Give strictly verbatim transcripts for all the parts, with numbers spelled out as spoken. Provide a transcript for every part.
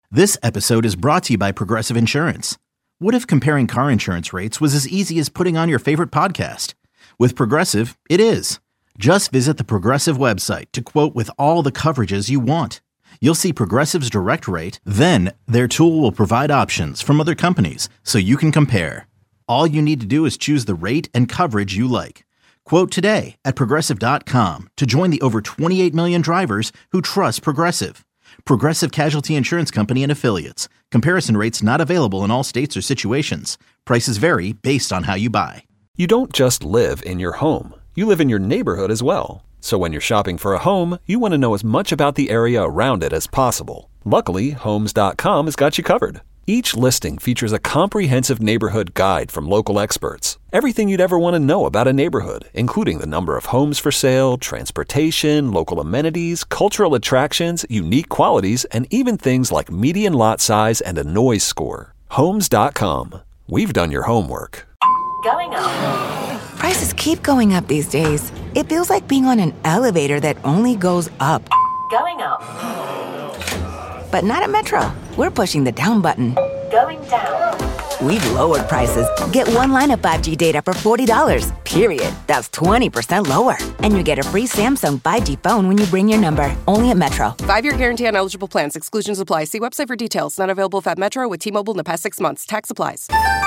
This episode is brought to you by Progressive Insurance. What if comparing car insurance rates was as easy as putting on your favorite podcast? With Progressive, it is. Just visit the Progressive website to quote with all the coverages you want. You'll see Progressive's direct rate, then their tool will provide options from other companies so you can compare. All you need to do is choose the rate and coverage you like. Quote today at progressive dot com to join the over twenty-eight million drivers who trust Progressive. Progressive Casualty Insurance Company and Affiliates. Comparison rates not available in all states or situations. Prices vary based on how you buy. You don't just live in your home. You live in your neighborhood as well. So when you're shopping for a home, you want to know as much about the area around it as possible. Luckily, Homes dot com has got you covered. Each listing features a comprehensive neighborhood guide from local experts. Everything you'd ever want to know about a neighborhood, including the number of homes for sale, transportation, local amenities, cultural attractions, unique qualities, and even things like median lot size and a noise score. Homes dot com. We've done your homework. Going up. Prices keep going up these days. It feels like being on an elevator that only goes up. Going up. But not at Metro. We're pushing the down button. Going down. We've lowered prices. Get one line of five G data for forty dollars, period. That's twenty percent lower. And you get a free Samsung five G phone when you bring your number. Only at Metro. Five-year guarantee on eligible plans. Exclusions apply. See website for details. Not available at Metro with T-Mobile in the past six months. Tax applies.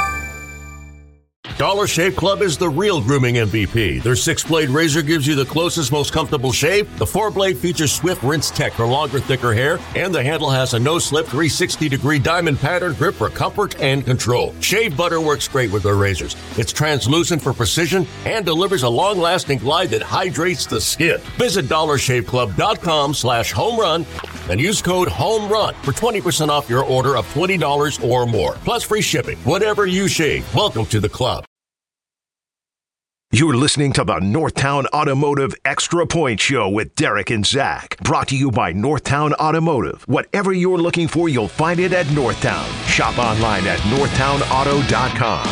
Dollar Shave Club is the real grooming M V P. Their six-blade razor gives you the closest, most comfortable shave. The four-blade features Swift Rinse Tech for longer, thicker hair. And the handle has a no-slip three hundred sixty degree diamond pattern grip for comfort and control. Shave butter works great with their razors. It's translucent for precision and delivers a long-lasting glide that hydrates the skin. Visit dollar shave club dot com slash home run and use code HOMERUN for twenty percent off your order of twenty dollars or more. Plus free shipping. Whatever you shave, welcome to the club. You're listening to the Northtown Automotive Extra Point Show with Derek and Zach. Brought to you by Northtown Automotive. Whatever you're looking for, you'll find it at Northtown. Shop online at northtown auto dot com.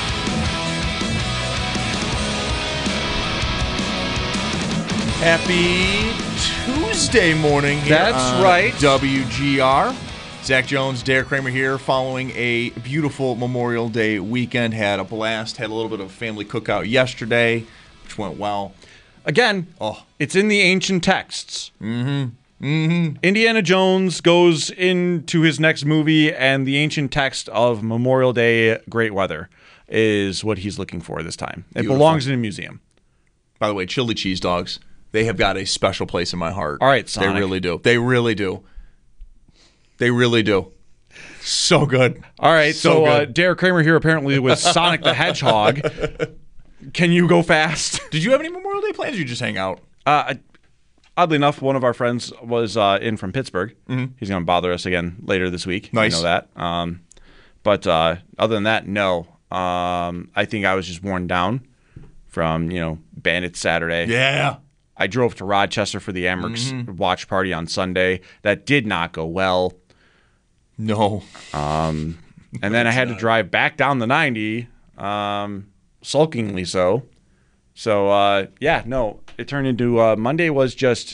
Happy Tuesday morning here That's on right. W G R. Zach Jones, Derek Kramer here, following a beautiful Memorial Day weekend. Had a blast. Had a little bit of a family cookout yesterday, which went well. Again, Oh, it's in the ancient texts. mm-hmm, mm-hmm. Indiana Jones goes into his next movie, and the ancient text of Memorial Day great weather is what he's looking for this time. It Beautiful. belongs in a museum. By the way, chili cheese dogs, they have got a special place in my heart. All right, Sonic. They really do. They really do. They really do. So good. All right, So so, uh, good. Derek Kramer here apparently with Sonic the Hedgehog. Can you go fast? Did you have any Memorial Day plans or you just hang out? Uh, oddly enough, one of our friends was uh, in from Pittsburgh. Mm-hmm. He's going to bother us again later this week. Nice. I know that. Um, but uh, other than that, no. Um, I think I was just worn down from, you know, Bandit Saturday. Yeah. I drove to Rochester for the Amherst Mm-hmm. watch party on Sunday. That did not go well. No. Um, and then I had to drive back down the ninety, um, sulkingly so. So, uh, yeah, no, it turned into uh, Monday was just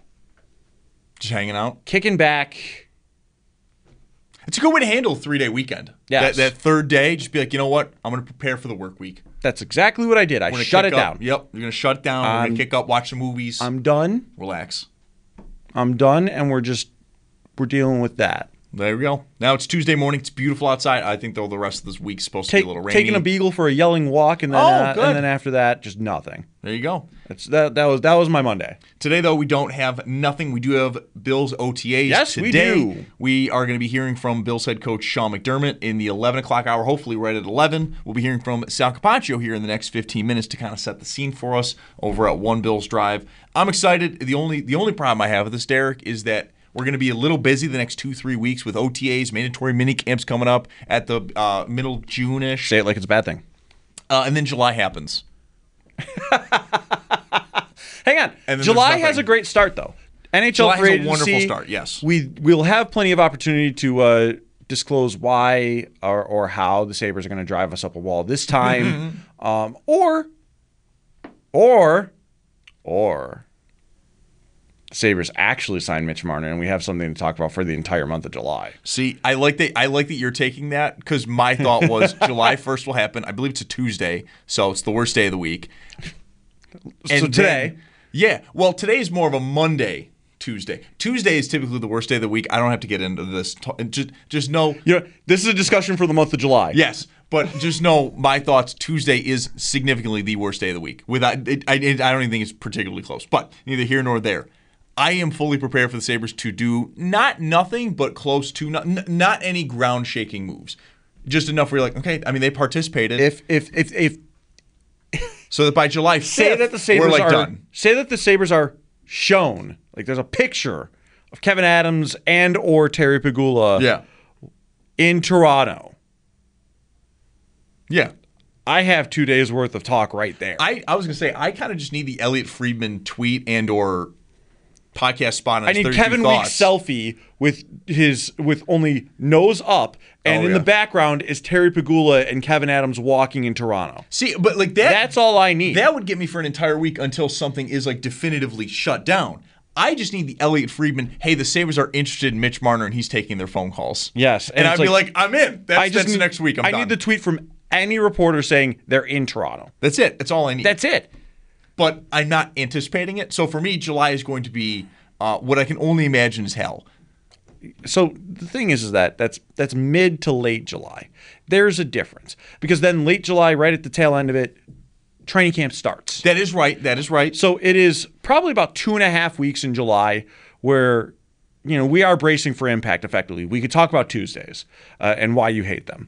Just hanging out. kicking back. It's a good way to handle a three-day weekend. Yes. That, that third day, just be like, you know what? I'm going to prepare for the work week. That's exactly what I did. I We're gonna shut it kick up. down. Yep. You're going to shut it down. We're going Um, to kick up, watch some movies. I'm done. relax. I'm done, and we're just we're dealing with that. There we go. Now it's Tuesday morning. It's beautiful outside. I think, though, the rest of this week's supposed to Take, be a little rainy. taking a beagle for a yelling walk, and then Oh, uh, good. and then after that, just nothing. There you go. That's that. That was that was my Monday. Today, though, we don't have nothing. We do have Bills O T As. Yes, we Today, do. We are going to be hearing from Bills head coach Sean McDermott in the eleven o'clock hour, hopefully right at eleven. We'll be hearing from Sal Capaccio here in the next fifteen minutes to kind of set the scene for us over at One Bills Drive. I'm excited. The only the only problem I have with this, Derek, is that we're going to be a little busy the next two, three weeks with O T As, mandatory mini camps coming up at the uh, middle June-ish. Say it like it's a bad thing. Uh, and then July happens. Hang on. And then July there's has nothing. a great start, though. N H L July has free a agency, wonderful start, yes. We, we'll have plenty of opportunity to uh, disclose why or, or how the Sabres are going to drive us up a wall this time. um, or, or, or, the Sabres actually signed Mitch Marner, and we have something to talk about for the entire month of July. See, I like that. I like that you're taking that because my thought was July first will happen. I believe it's a Tuesday, so it's the worst day of the week. And so today, then, yeah. Well, today is more of a Monday. Tuesday. Tuesday is typically the worst day of the week. I don't have to get into this. Just, just know. You know, this is a discussion for the month of July. Yes, but just know my thoughts. Tuesday is significantly the worst day of the week. Without, it, I, it, I don't even think it's particularly close. But neither here nor there. I am fully prepared for the Sabres to do not nothing, but close to not, not any ground shaking moves. Just enough where you're like, okay. I mean, they participated. If if if if so that by July fifth, say that the Sabres we're like are done. Say that the Sabres are shown. Like there's a picture of Kevin Adams and or Terry Pegula yeah. in Toronto. Yeah. I have two days worth of talk right there. I, I was going to say, I kind of just need the Elliot Friedman tweet and or podcast spot on I need Kevin Week's selfie with his with only nose up, and oh, in yeah. the background is Terry Pegula and Kevin Adams walking in Toronto. See, but like that, that's all I need. That would get me for an entire week until something is like definitively shut down. I just need the Elliot Friedman, hey, the Sabres are interested in Mitch Marner and he's taking their phone calls. Yes. And, and I'd like, be like, I'm in. That's, I just that's need, next week. I'm I done. need the tweet from any reporter saying they're in Toronto. That's it. That's all I need. That's it. But I'm not anticipating it. So for me, July is going to be uh, what I can only imagine is hell. So the thing is, is that that's that's mid to late July. There's a difference. Because then late July, right at the tail end of it, training camp starts. That is right. That is right. So it is probably about two and a half weeks in July where, you know, we are bracing for impact effectively. We could talk about Tuesdays uh, and why you hate them.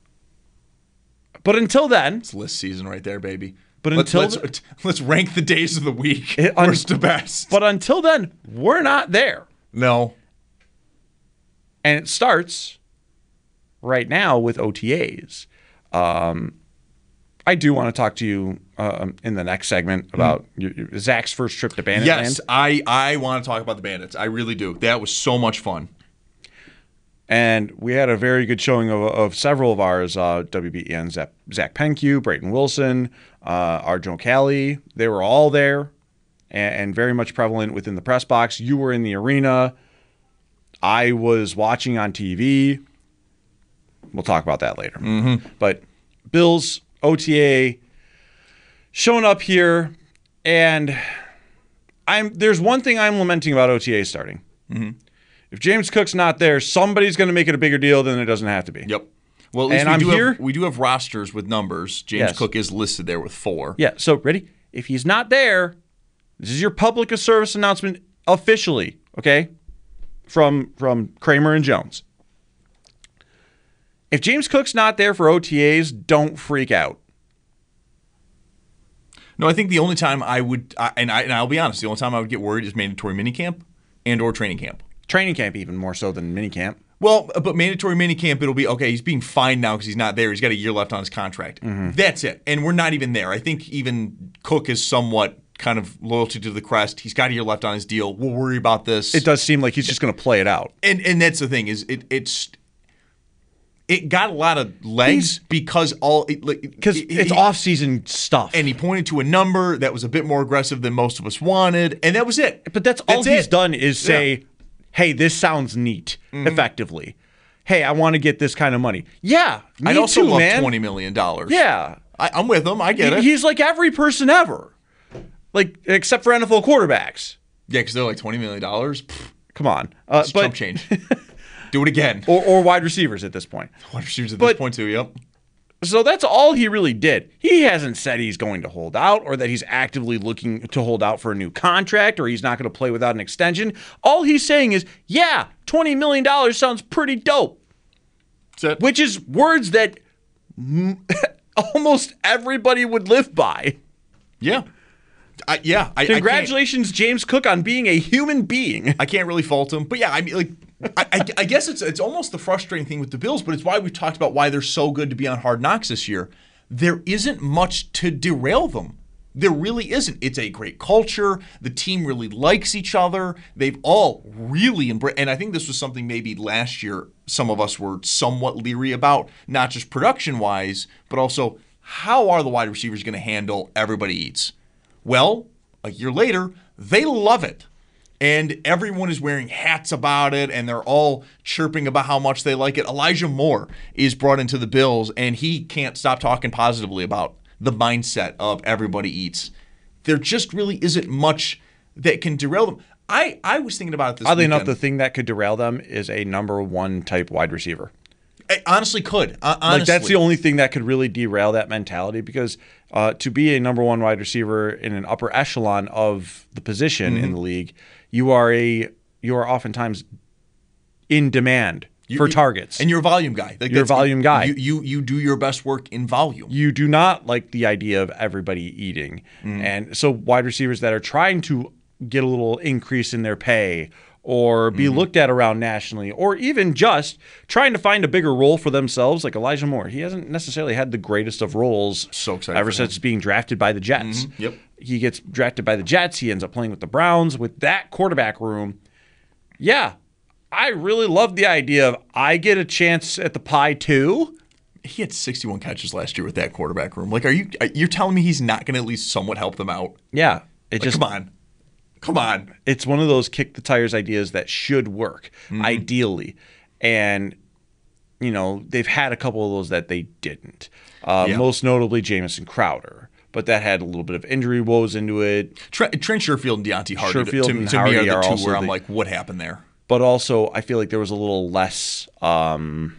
But until then, it's list season right there, baby. But let's, until let's, th- let's rank the days of the week. It, un- worst to best. But until then, we're not there. No. And it starts right now with O T As. Um, I do want to talk to you uh, in the next segment about mm. your, your, Zach's first trip to Bandit yes, Land. I, I want to talk about the Bandits. I really do. That was so much fun. And we had a very good showing of, of several of ours, uh, W B E N, Zach, Zach Penkew, Brayton Wilson, uh, Arjo Kelly. They were all there and, and very much prevalent within the press box. You were in the arena. I was watching on T V. We'll talk about that later. Mm-hmm. But Bills, O T A, showing up here, and I'm there's one thing I'm lamenting about O T A starting. Mm-hmm. If James Cook's not there, somebody's going to make it a bigger deal than it doesn't have to be. Yep. Well, at least and we, I'm do here. Have, we do have rosters with numbers. James yes. Cook is listed there with four. Yeah, so ready? If he's not there, this is your public service announcement officially, okay? From from Kramer and Jones. If James Cook's not there for O T As, don't freak out. No, I think the only time I would, I, and, I, and I'll be honest, the only time I would get worried is mandatory minicamp and or training camp. Training camp even more so than minicamp. Well, but mandatory minicamp, it'll be, okay, he's being fined now because he's not there. He's got a year left on his contract. Mm-hmm. That's it. And we're not even there. I think even Cook is somewhat kind of loyalty to the crest. He's got a year left on his deal. We'll worry about this. It does seem like he's just going to play it out. And and that's the thing is it it's it got a lot of legs he's, because all because it, it's off season stuff. And he pointed to a number that was a bit more aggressive than most of us wanted, and that was it. But that's, that's all he's it. done is say, yeah. "Hey, this sounds neat." Mm-hmm. Effectively, hey, I want to get this kind of money. Yeah, me I'd also too, love man. twenty million dollars. Yeah, I, I'm with him. I get he, it. He's like every person ever. Like, except for N F L quarterbacks. Yeah, because they're like twenty million dollars. Come on. Uh, it's but, chump change. Do it again. Or, or wide receivers at this point. Wide receivers at but, this point, too, yep. So that's all he really did. He hasn't said he's going to hold out or that he's actively looking to hold out for a new contract or he's not going to play without an extension. All he's saying is, yeah, twenty million dollars sounds pretty dope. That's it. Which is words that m- almost everybody would live by. Yeah. I, yeah. I, Congratulations, I James Cook, on being a human being. I can't really fault him. But yeah, I mean, like, I, I, I guess it's it's almost the frustrating thing with the Bills, but it's why we've talked about why they're so good to be on Hard Knocks this year. There isn't much to derail them. There really isn't. It's a great culture. The team really likes each other. They've all really embraced, and I think this was something maybe last year some of us were somewhat leery about, not just production-wise, but also how are the wide receivers going to handle everybody eats? Well, a year later, they love it. And everyone is wearing hats about it, and they're all chirping about how much they like it. Elijah Moore is brought into the Bills, and he can't stop talking positively about the mindset of everybody eats. There just really isn't much that can derail them. I, I was thinking about it this Oddly weekend. enough, the thing that could derail them is a number one type wide receiver. It honestly could. Uh, honestly. Like that's the only thing that could really derail that mentality because uh, to be a number one wide receiver in an upper echelon of the position mm-hmm. in the league, you are a you are oftentimes in demand you, for targets, and you're a volume guy. Like you're a volume guy. You, you you do your best work in volume. You do not like the idea of everybody eating, mm. and so wide receivers that are trying to get a little increase in their pay or be mm-hmm. looked at around nationally, or even just trying to find a bigger role for themselves, like Elijah Moore. He hasn't necessarily had the greatest of roles so excited ever since being drafted by the Jets. Mm-hmm. Yep. He gets drafted by the Jets. He ends up playing with the Browns. With that quarterback room, yeah, I really love the idea of I get a chance at the pie too. He had sixty-one catches last year with that quarterback room. Like, are you you're telling me he's not going to at least somewhat help them out? Yeah. It like, just come on. Come on. It's one of those kick the tires ideas that should work, mm-hmm. ideally. And, you know, they've had a couple of those that they didn't. Uh, yeah. Most notably, Jamison Crowder. But that had a little bit of injury woes into it. Trent, Trent Sherfield and Deontay Hardy Sherfield to, and to Hardy me are the are two also where I'm the, like, what happened there? But also, I feel like there was a little less um,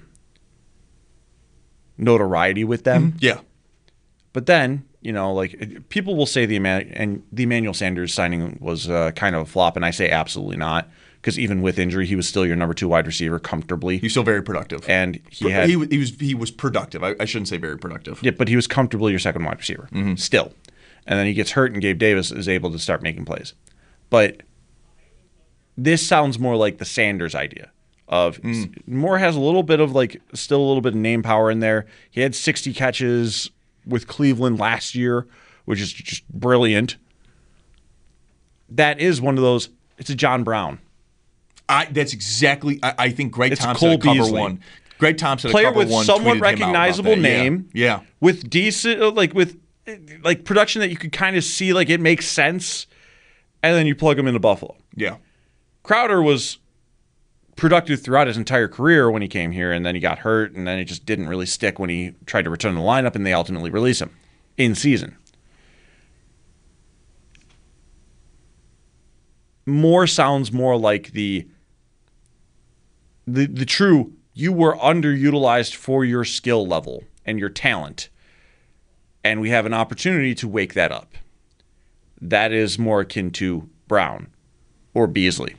notoriety with them. Mm-hmm. Yeah. But then, you know, like people will say the Eman- and the Emmanuel Sanders signing was uh, kind of a flop, and I say absolutely not, because even with injury, he was still your number two wide receiver comfortably. He's still very productive, and he had he, he was he was productive. I, I shouldn't say very productive. Yeah, but he was comfortably your second wide receiver mm-hmm. still, and then he gets hurt, and Gabe Davis is able to start making plays. But this sounds more like the Sanders idea. Of mm. Moore has a little bit of like still a little bit of name power in there. He had sixty catches with Cleveland last year, which is just brilliant. That is one of those. It's a John Brown. I, that's exactly. I, I think Greg it's Thompson at cover one. Greg Thompson at player cover with one. somewhat recognizable name. Yeah. yeah. With decent, like with like production that you could kind of see, like it makes sense, and then you plug him into Buffalo. Yeah. Crowder was productive throughout his entire career when he came here, and then he got hurt, and then it just didn't really stick when he tried to return to the lineup, and they ultimately released him in season. Moore sounds more like the the the true you were underutilized for your skill level and your talent, and we have an opportunity to wake that up. That is more akin to Brown or Beasley.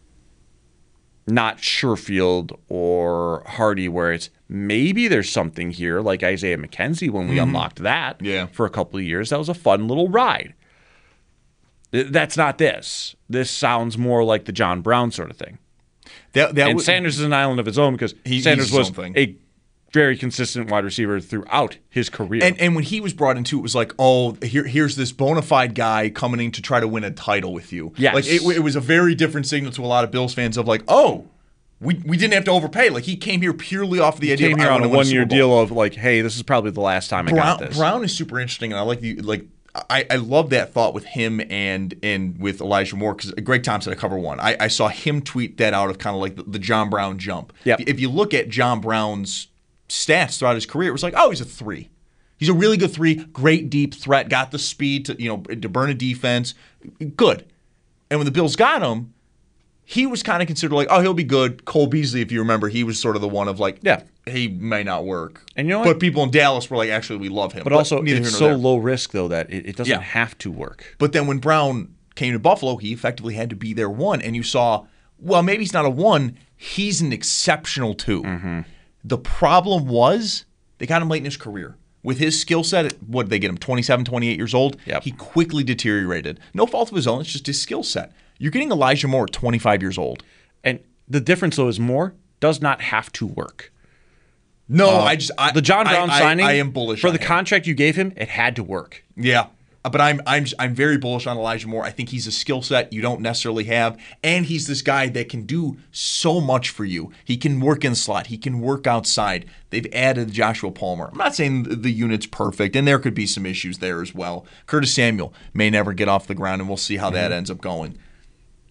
Not Sherfield or Hardy, where it's maybe there's something here, like Isaiah McKenzie when we mm-hmm. unlocked that yeah. for a couple of years. That was a fun little ride. That's not this. This sounds more like the John Brown sort of thing. That, that and was, Sanders is an island of his own because he, Sanders was a very consistent wide receiver throughout his career. And, and when he was brought into it, was like, oh, here, here's this bona fide guy coming in to try to win a title with you. Yes. Like it, it was a very different signal to a lot of Bills fans of like, oh, we we didn't have to overpay. Like he came here purely off the he idea came of here I on a one year deal of like, hey, this is probably the last time Brown, I got this. Brown is super interesting, and I like the like. I, I love that thought with him and and with Elijah Moore because Greg Thompson at cover one. I, I saw him tweet that out of kind of like the, the John Brown jump. Yep. If you look at John Brown's stats throughout his career, it was like, oh, he's a three. He's a really good three, great deep threat, got the speed to you know to burn a defense, good. And when the Bills got him, he was kind of considered like, oh, he'll be good. Cole Beasley, if you remember, he was sort of the one of like, yeah, he may not work. And you know what? But people in Dallas were like, actually, we love him. But, but also, it's so there. low risk, though, that it, it doesn't yeah. have to work. But then when Brown came to Buffalo, he effectively had to be their one. And you saw, well, maybe he's not a one. He's an exceptional two. Mm-hmm. The problem was they got him late in his career. With his skill set, what did they get him, twenty-seven, twenty-eight years old? Yep. He quickly deteriorated. No fault of his own. It's just his skill set. You're getting Elijah Moore at twenty-five years old. And the difference, though, is Moore does not have to work. No, uh, I just I, the John Brown I, signing. I, I am bullish for on the him. contract you gave him. It had to work. Yeah, but I'm I'm I'm very bullish on Elijah Moore. I think he's a skill set you don't necessarily have, and he's this guy that can do so much for you. He can work in slot. He can work outside. They've added Joshua Palmer. I'm not saying the unit's perfect, and there could be some issues there as well. Curtis Samuel may never get off the ground, and we'll see how mm-hmm. that ends up going.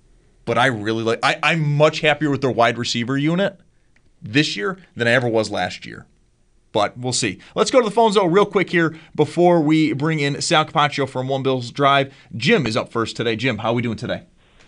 but I really like. I, I'm much happier with their wide receiver unit this year than I ever was last year. But we'll see. Let's go to the phones, though, real quick here before we bring in Sal Capaccio from One Bills Drive. Jim is up first today. Jim, how are we doing today?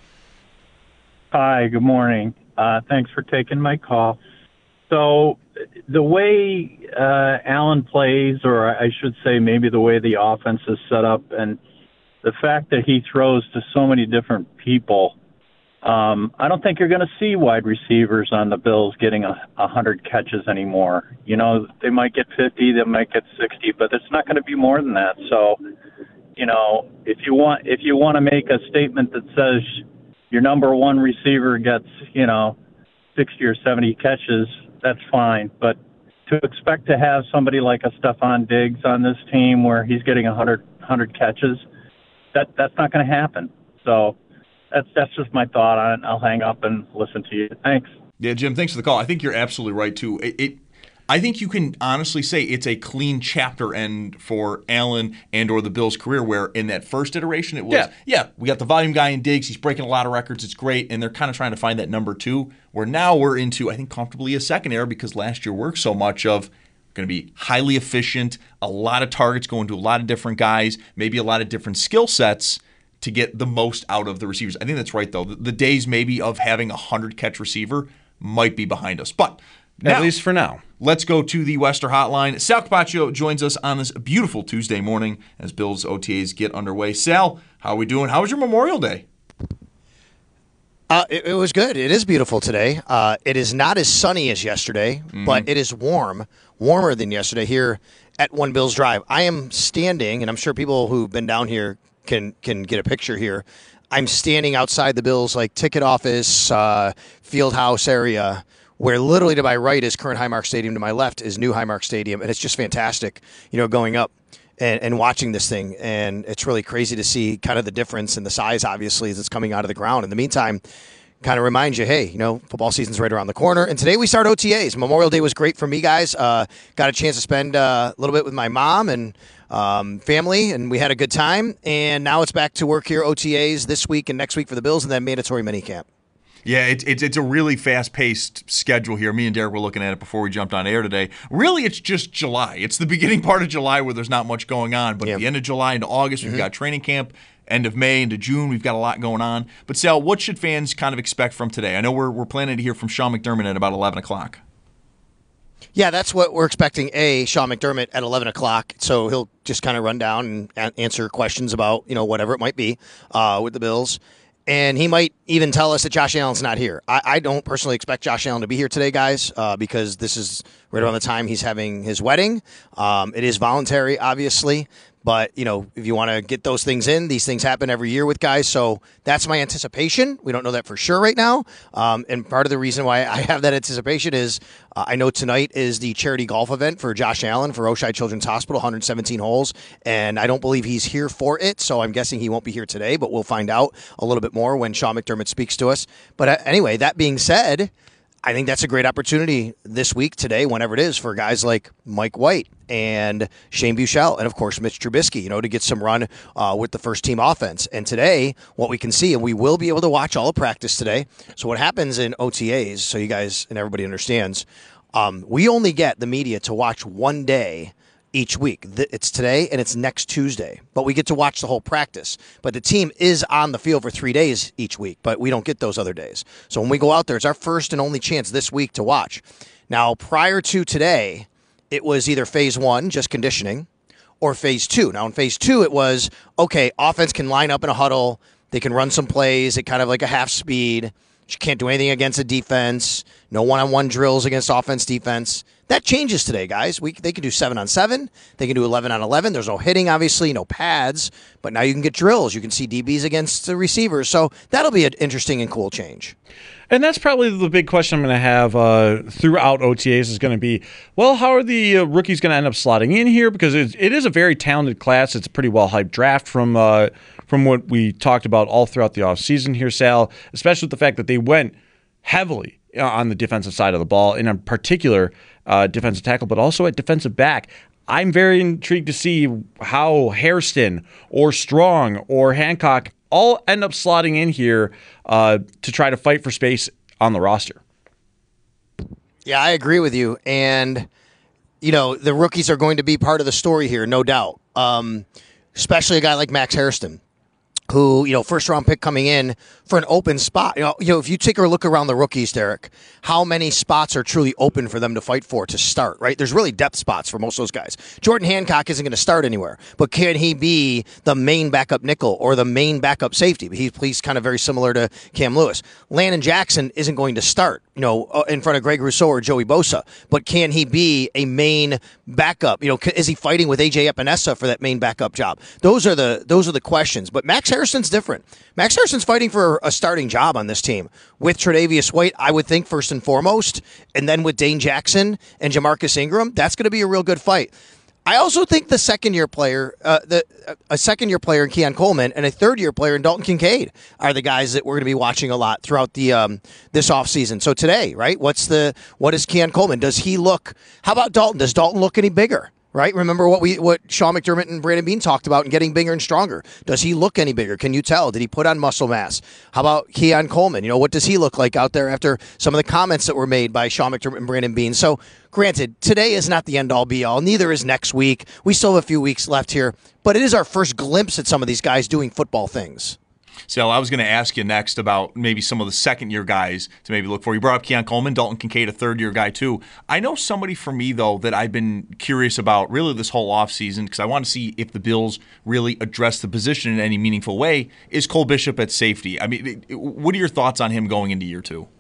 Hi, good morning. Uh, thanks for taking my call. So the way uh, Allen plays, or I should say maybe the way the offense is set up, and the fact that he throws to so many different people, Um, I don't think you're going to see wide receivers on the Bills getting a, a hundred catches anymore. You know, they might get fifty, they might get sixty, but it's not going to be more than that. So, you know, if you want, if you want to make a statement that says your number one receiver gets, you know, sixty or seventy catches, that's fine. But to expect to have somebody like a Stephon Diggs on this team where he's getting a hundred hundred catches, that that's not going to happen. So. That's that's just my thought on it. I'll hang up and listen to you. Thanks. Yeah, Jim, thanks for the call. I think you're absolutely right, too. It, it I think you can honestly say it's a clean chapter end for Allen and or the Bills' career, where in that first iteration it was, yeah, yeah we got the volume guy in Diggs. He's breaking a lot of records. It's great. And they're kind of trying to find that number two, where now we're into, I think, comfortably a second era because last year worked so much of going to be highly efficient, a lot of targets going to a lot of different guys, maybe a lot of different skill sets to get the most out of the receivers. I think that's right, though. The, the days maybe of having a hundred-catch receiver might be behind us. But now, at least for now. Let's go to the Wester Hotline. Sal Capaccio joins us on this beautiful Tuesday morning as Bills O T As get underway. Sal, how are we doing? How was your Memorial Day? Uh, it, it was good. It is beautiful today. Uh, it is not as sunny as yesterday, mm-hmm. but it is warm, warmer than yesterday here at One Bills Drive. I am standing, and I'm sure people who've been down here can can get a picture here. I'm standing outside the Bills like ticket office, uh, field house area, where literally to my right is current Highmark Stadium, to my left is new Highmark Stadium, and it's just fantastic, you know, going up and, and watching this thing. And it's really crazy to see kind of the difference in the size, obviously, as it's coming out of the ground. In the meantime, kind of reminds you, hey, you know, football season's right around the corner. And today we start O T As. Memorial Day was great for me, guys. Uh, got a chance to spend uh, a little bit with my mom and Um, family, and we had a good time, and now it's back to work here, O T As this week and next week for the Bills, and then mandatory minicamp. Yeah, it's it's it's a really fast-paced schedule here. Me and Derek were looking at it before we jumped on air today. Really, it's just July. It's the beginning part of July where there's not much going on, but yeah. At the end of July into August, we've mm-hmm. got training camp. End of May into June, we've got a lot going on. But Sal, what should fans kind of expect from today? I know we're we're planning to hear from Sean McDermott at about eleven o'clock. Yeah, that's what we're expecting. A, Sean McDermott at eleven o'clock. So he'll just kind of run down and a- answer questions about, you know, whatever it might be uh, with the Bills. And he might even tell us that Josh Allen's not here. I, I don't personally expect Josh Allen to be here today, guys, uh, because this is right around the time he's having his wedding. Um, it is voluntary, obviously. But, you know, if you want to get those things in, these things happen every year with guys. So that's my anticipation. We don't know that for sure right now. Um, and part of the reason why I have that anticipation is uh, I know tonight is the charity golf event for Josh Allen for Oshai Children's Hospital, one hundred seventeen holes. And I don't believe he's here for it. So I'm guessing he won't be here today. But we'll find out a little bit more when Sean McDermott speaks to us. But uh, anyway, that being said, I think that's a great opportunity this week, today, whenever it is, for guys like Mike White and Shane Buechele and, of course, Mitch Trubisky, you know, to get some run uh, with the first-team offense. And today, what we can see, and we will be able to watch all of practice today. So what happens in O T As, so you guys and everybody understands, um, we only get the media to watch one day each week. It's today and it's next Tuesday, but we get to watch the whole practice. But the team is on the field for three days each week, but we don't get those other days. So when we go out there, it's our first and only chance this week to watch. Now, prior to today, it was either phase one, just conditioning, or phase two. Now, in phase two, it was, okay, offense can line up in a huddle. They can run some plays at kind of like a half speed. You can't do anything against a defense. No one-on-one drills against offense, defense. That changes today, guys. We They can do seven on seven. They can do eleven on eleven. There's no hitting, obviously, no pads. But now you can get drills. You can see D Bs against the receivers. So that'll be an interesting and cool change. And that's probably the big question I'm going to have uh, throughout O T As is going to be, well, how are the uh, rookies going to end up slotting in here? Because it, it is a very talented class. It's a pretty well-hyped draft from uh, from what we talked about all throughout the offseason here, Sal, especially with the fact that they went heavily on the defensive side of the ball, and in particular uh, defensive tackle, but also at defensive back. I'm very intrigued to see how Hairston or Strong or Hancock all end up slotting in here uh, to try to fight for space on the roster. Yeah, I agree with you. And, you know, the rookies are going to be part of the story here, no doubt. Um, especially a guy like Max Hairston, who, you know, first round pick coming in for an open spot. You know, you know, if you take a look around the rookies, Derek, how many spots are truly open for them to fight for to start, right? There's really depth spots for most of those guys. Jordan Hancock isn't going to start anywhere, but can he be the main backup nickel or the main backup safety? He's, he's kind of very similar to Cam Lewis. Landon Jackson isn't going to start, you know, in front of Greg Rousseau or Joey Bosa, but can he be a main backup? You know, is he fighting with A J Epinesa for that main backup job? Those are the those are the questions. But Max Hairston's different. Max Hairston's fighting for a starting job on this team with Tre'Davious White, I would think, first and foremost, and then with Dane Jackson and Jamarcus Ingram. That's going to be a real good fight. I also think the second-year player, uh, the a second-year player in Keon Coleman and a third-year player in Dalton Kincaid are the guys that we're going to be watching a lot throughout the um, this offseason. So today, right, what's the what is Keon Coleman? Does he look, how about Dalton? Does Dalton look any bigger? Right? Remember what we what Sean McDermott and Brandon Beane talked about and getting bigger and stronger. Does he look any bigger? Can you tell? Did he put on muscle mass? How about Keon Coleman? You know, what does he look like out there after some of the comments that were made by Sean McDermott and Brandon Beane? So, granted, today is not the end-all be-all. Neither is next week. We still have a few weeks left here, but it is our first glimpse at some of these guys doing football things. Sal, I was going to ask you next about maybe some of the second-year guys to maybe look for. You brought up Keon Coleman, Dalton Kincaid, a third-year guy too. I know somebody for me, though, that I've been curious about really this whole offseason because I want to see if the Bills really address the position in any meaningful way, is Cole Bishop at safety. I mean, what are your thoughts on him going into year two?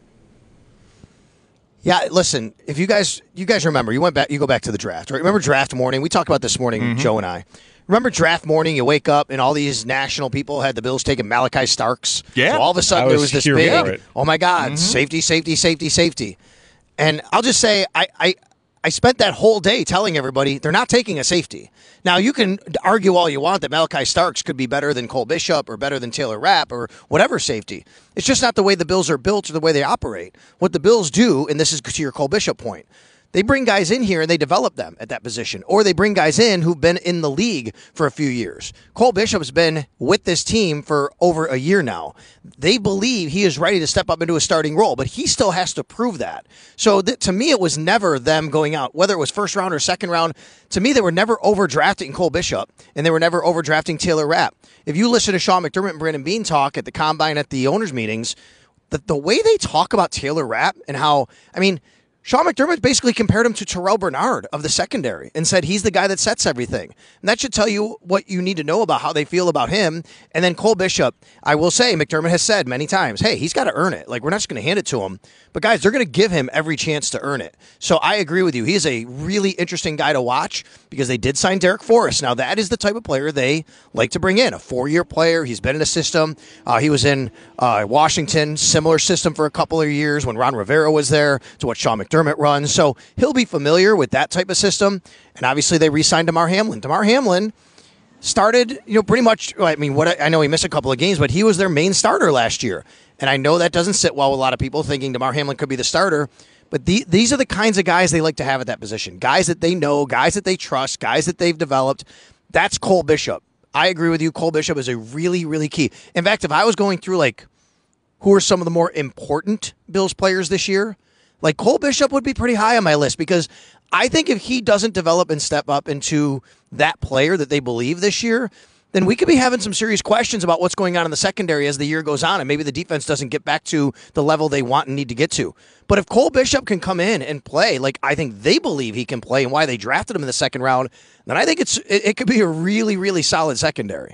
Yeah, listen, if you guys you guys remember, you went back, you go back to the draft, right? Remember draft morning? We talked about this morning, mm-hmm. Joe and I. Remember draft morning, you wake up and all these national people had the Bills taking Malachi Starks. Yeah. So all of a sudden I there was was this here big, for it. oh my God, Mm-hmm. safety, safety, safety, safety. And I'll just say, I, I, I spent that whole day telling everybody they're not taking a safety. Now, you can argue all you want that Malachi Starks could be better than Cole Bishop or better than Taylor Rapp or whatever safety. It's just not the way the Bills are built or the way they operate. What the Bills do, and this is to your Cole Bishop point, they bring guys in here and they develop them at that position. Or they bring guys in who've been in the league for a few years. Cole Bishop's been with this team for over a year now. They believe he is ready to step up into a starting role, but he still has to prove that. So th- to me, it was never them going out, whether it was first round or second round. To me, they were never overdrafting Cole Bishop, and they were never overdrafting Taylor Rapp. If you listen to Sean McDermott and Brandon Beane talk at the Combine at the owners' meetings, the, the way they talk about Taylor Rapp and how, I mean, Sean McDermott basically compared him to Terrell Bernard of the secondary and said he's the guy that sets everything. And that should tell you what you need to know about how they feel about him. And then Cole Bishop, I will say, McDermott has said many times, hey, he's got to earn it. Like, we're not just going to hand it to him. But, guys, they're going to give him every chance to earn it. So I agree with you. He is a really interesting guy to watch because they did sign Derek Forrest. Now, that is the type of player they like to bring in, a four-year player. He's been in a system. Uh, he was in uh, Washington, similar system for a couple of years when Ron Rivera was there to what Sean McDermott runs. So he'll be familiar with that type of system. And obviously they re-signed Damar Hamlin. Damar Hamlin started, you know, pretty much, I mean, what I know he missed a couple of games, but he was their main starter last year. And I know that doesn't sit well with a lot of people thinking Damar Hamlin could be the starter. But the, these are the kinds of guys they like to have at that position. Guys that they know, guys that they trust, guys that they've developed. That's Cole Bishop. I agree with you. Cole Bishop is a really, really key. In fact, if I was going through, like, who are some of the more important Bills players this year, like Cole Bishop would be pretty high on my list because I think if he doesn't develop and step up into that player that they believe this year, then we could be having some serious questions about what's going on in the secondary as the year goes on, and maybe the defense doesn't get back to the level they want and need to get to. But if Cole Bishop can come in and play like I think they believe he can play and why they drafted him in the second round, then I think it's it, it could be a really, really solid secondary.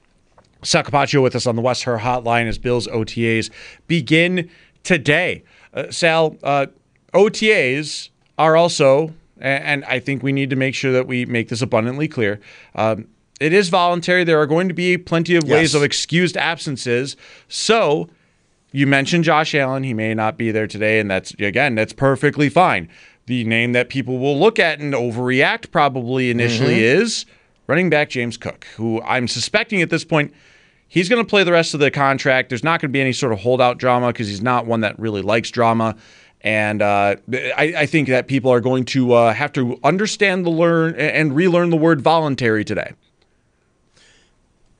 Sal Capaccio with us on the West Her Hotline as Bills O T As begin today. Uh, Sal, uh, O T As are also, and I think we need to make sure that we make this abundantly clear, um, it is voluntary. There are going to be plenty of Yes. ways of excused absences. So you mentioned Josh Allen. He may not be there today, and that's, again, that's perfectly fine. The name that people will look at and overreact probably initially mm-hmm. is running back James Cook, who I'm suspecting at this point he's going to play the rest of the contract. There's not going to be any sort of holdout drama because he's not one that really likes drama. And uh, I, I think that people are going to uh, have to understand the learn and relearn the word voluntary today.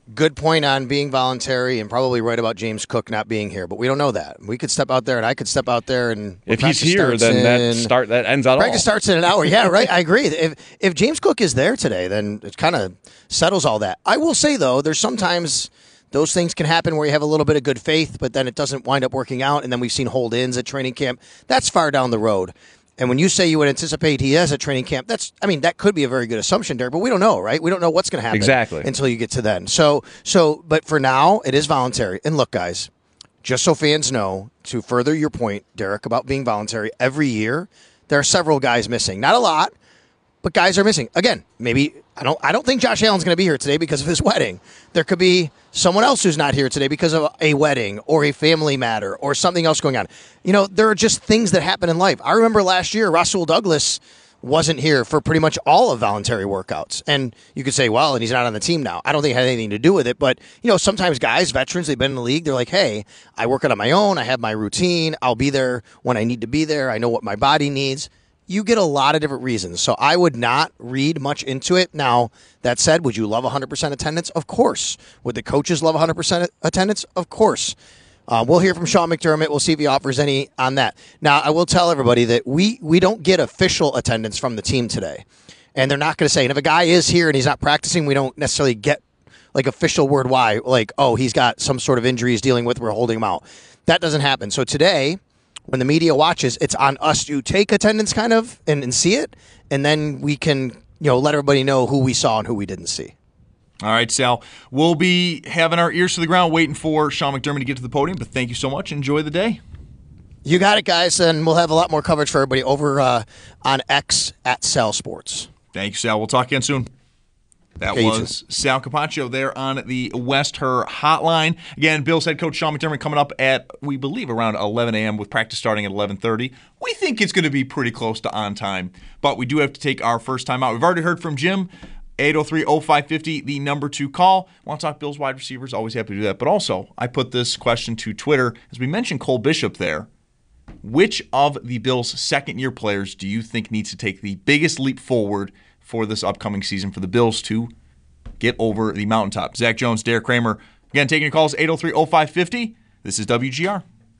good point on being voluntary and probably right about James Cook not being here, but we don't know that. We could step out there and I could step out there and if he's here, then that start that ends out. Practice all. starts in an hour. Yeah, right. I agree. If if James Cook is there today, then it kind of settles all that. I will say though, there's sometimes those things can happen where you have a little bit of good faith, but then it doesn't wind up working out, and then we've seen hold-ins at training camp. That's far down the road. And when you say you would anticipate he is at training camp, that's, I mean, that could be a very good assumption, Derek, but we don't know, right? We don't know what's going to happen exactly until you get to then. So, so, but for now, it is voluntary. And look, guys, just so fans know, to further your point, Derek, about being voluntary, every year there are several guys missing. Not a lot, but guys are missing. Again, maybe I don't. I don't think Josh Allen's going to be here today because of his wedding. There could be someone else who's not here today because of a wedding or a family matter or something else going on. You know, there are just things that happen in life. I remember last year, Rasul Douglas wasn't here for pretty much all of voluntary workouts. And you could say, well, and he's not on the team now. I don't think it had anything to do with it. But, you know, sometimes guys, veterans, they've been in the league. They're like, hey, I work it on my own. I have my routine. I'll be there when I need to be there. I know what my body needs. You get a lot of different reasons. So I would not read much into it. Now, that said, would you love one hundred percent attendance? Of course. Would the coaches love one hundred percent attendance? Of course. Uh, we'll hear from Sean McDermott. We'll see if he offers any on that. Now, I will tell everybody that we, we don't get official attendance from the team today. And they're not going to say, and if a guy is here and he's not practicing, we don't necessarily get like official word why, like, oh, he's got some sort of injury he's dealing with, we're holding him out. That doesn't happen. So today, when the media watches, it's on us to take attendance kind of and, and see it, and then we can, you know, let everybody know who we saw and who we didn't see. All right, Sal. We'll be having our ears to the ground waiting for Sean McDermott to get to the podium, but thank you so much. Enjoy the day. You got it, guys, and we'll have a lot more coverage for everybody over uh, on X at Sal Sports. Thank you, Sal. We'll talk again soon. That okay, was Sal Capaccio there on the West Her Hotline. Again, Bills head coach Sean McDermott coming up at, we believe, around eleven a.m. with practice starting at eleven thirty. We think it's going to be pretty close to on time, but we do have to take our first time out. We've already heard from Jim, eight oh three oh five five oh, the number two call. Want to talk Bills wide receivers? Always happy to do that. But also, I put this question to Twitter. As we mentioned Cole Bishop there, which of the Bills' second-year players do you think needs to take the biggest leap forward for this upcoming season for the Bills to get over the mountaintop? Zach Jones, Derek Kramer. Again, taking your calls, eight oh three oh five five oh. This is W G R.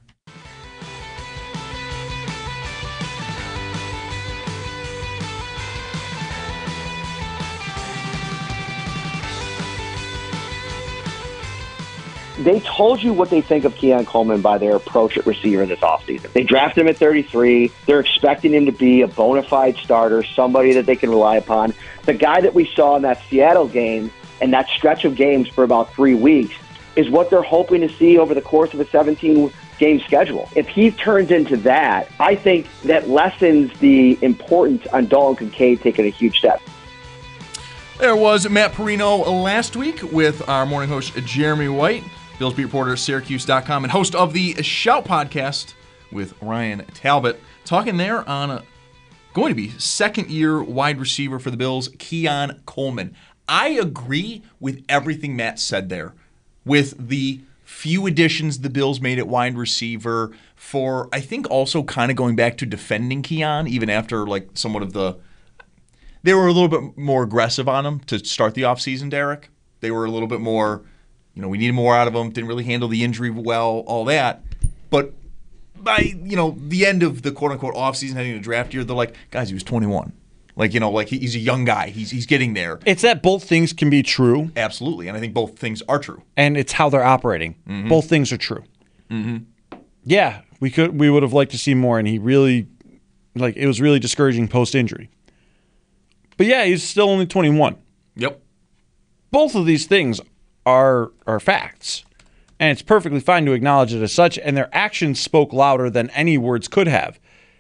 They told you what they think of Keon Coleman by their approach at receiver this offseason. They drafted him at thirty-three. They're expecting him to be a bona fide starter, somebody that they can rely upon. The guy that we saw in that Seattle game and that stretch of games for about three weeks is what they're hoping to see over the course of a seventeen-game schedule. If he turns into that, I think that lessens the importance on Dalton Kincaid taking a huge step. There was Matt Perino last week with our morning host, Jeremy White, Bills beat reporter at Syracuse dot com, and host of the Shout podcast with Ryan Talbot, talking there on a going to be second-year wide receiver for the Bills, Keon Coleman. I agree with everything Matt said there, with the few additions the Bills made at wide receiver for, I think, also kind of going back to defending Keon, even after like somewhat of the they were a little bit more aggressive on him to start the offseason, Derek. They were a little bit more, you know, we needed more out of him, didn't really handle the injury well, all that. But by, you know, the end of the quote-unquote offseason, heading to draft year, they're like, guys, he was twenty-one. Like, you know, like he's a young guy. He's he's getting there. It's that both things can be true. Absolutely, and I think both things are true. And it's how they're operating. Mm-hmm. Both things are true. Mm-hmm. Yeah, we could we would have liked to see more, and he really, like, it was really discouraging post-injury. But yeah, he's still only twenty-one. Yep. Both of these things are are facts. And it's perfectly fine to acknowledge it as such, and their actions spoke louder than any words could have.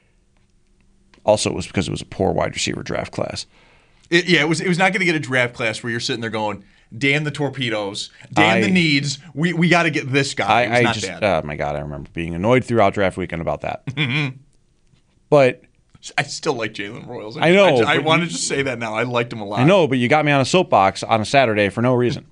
Also, it was because it was a poor wide receiver draft class. It, yeah, it was It was not going to get a draft class where you're sitting there going, damn the torpedoes, damn I, the needs, we we got to get this guy. I, it was I not just, bad. Oh my God, I remember being annoyed throughout draft weekend about that. Mm-hmm. But I still like Jalen Royals. I know. I, I want to just say that now. I liked him a lot. I know, but you got me on a soapbox on a Saturday for no reason.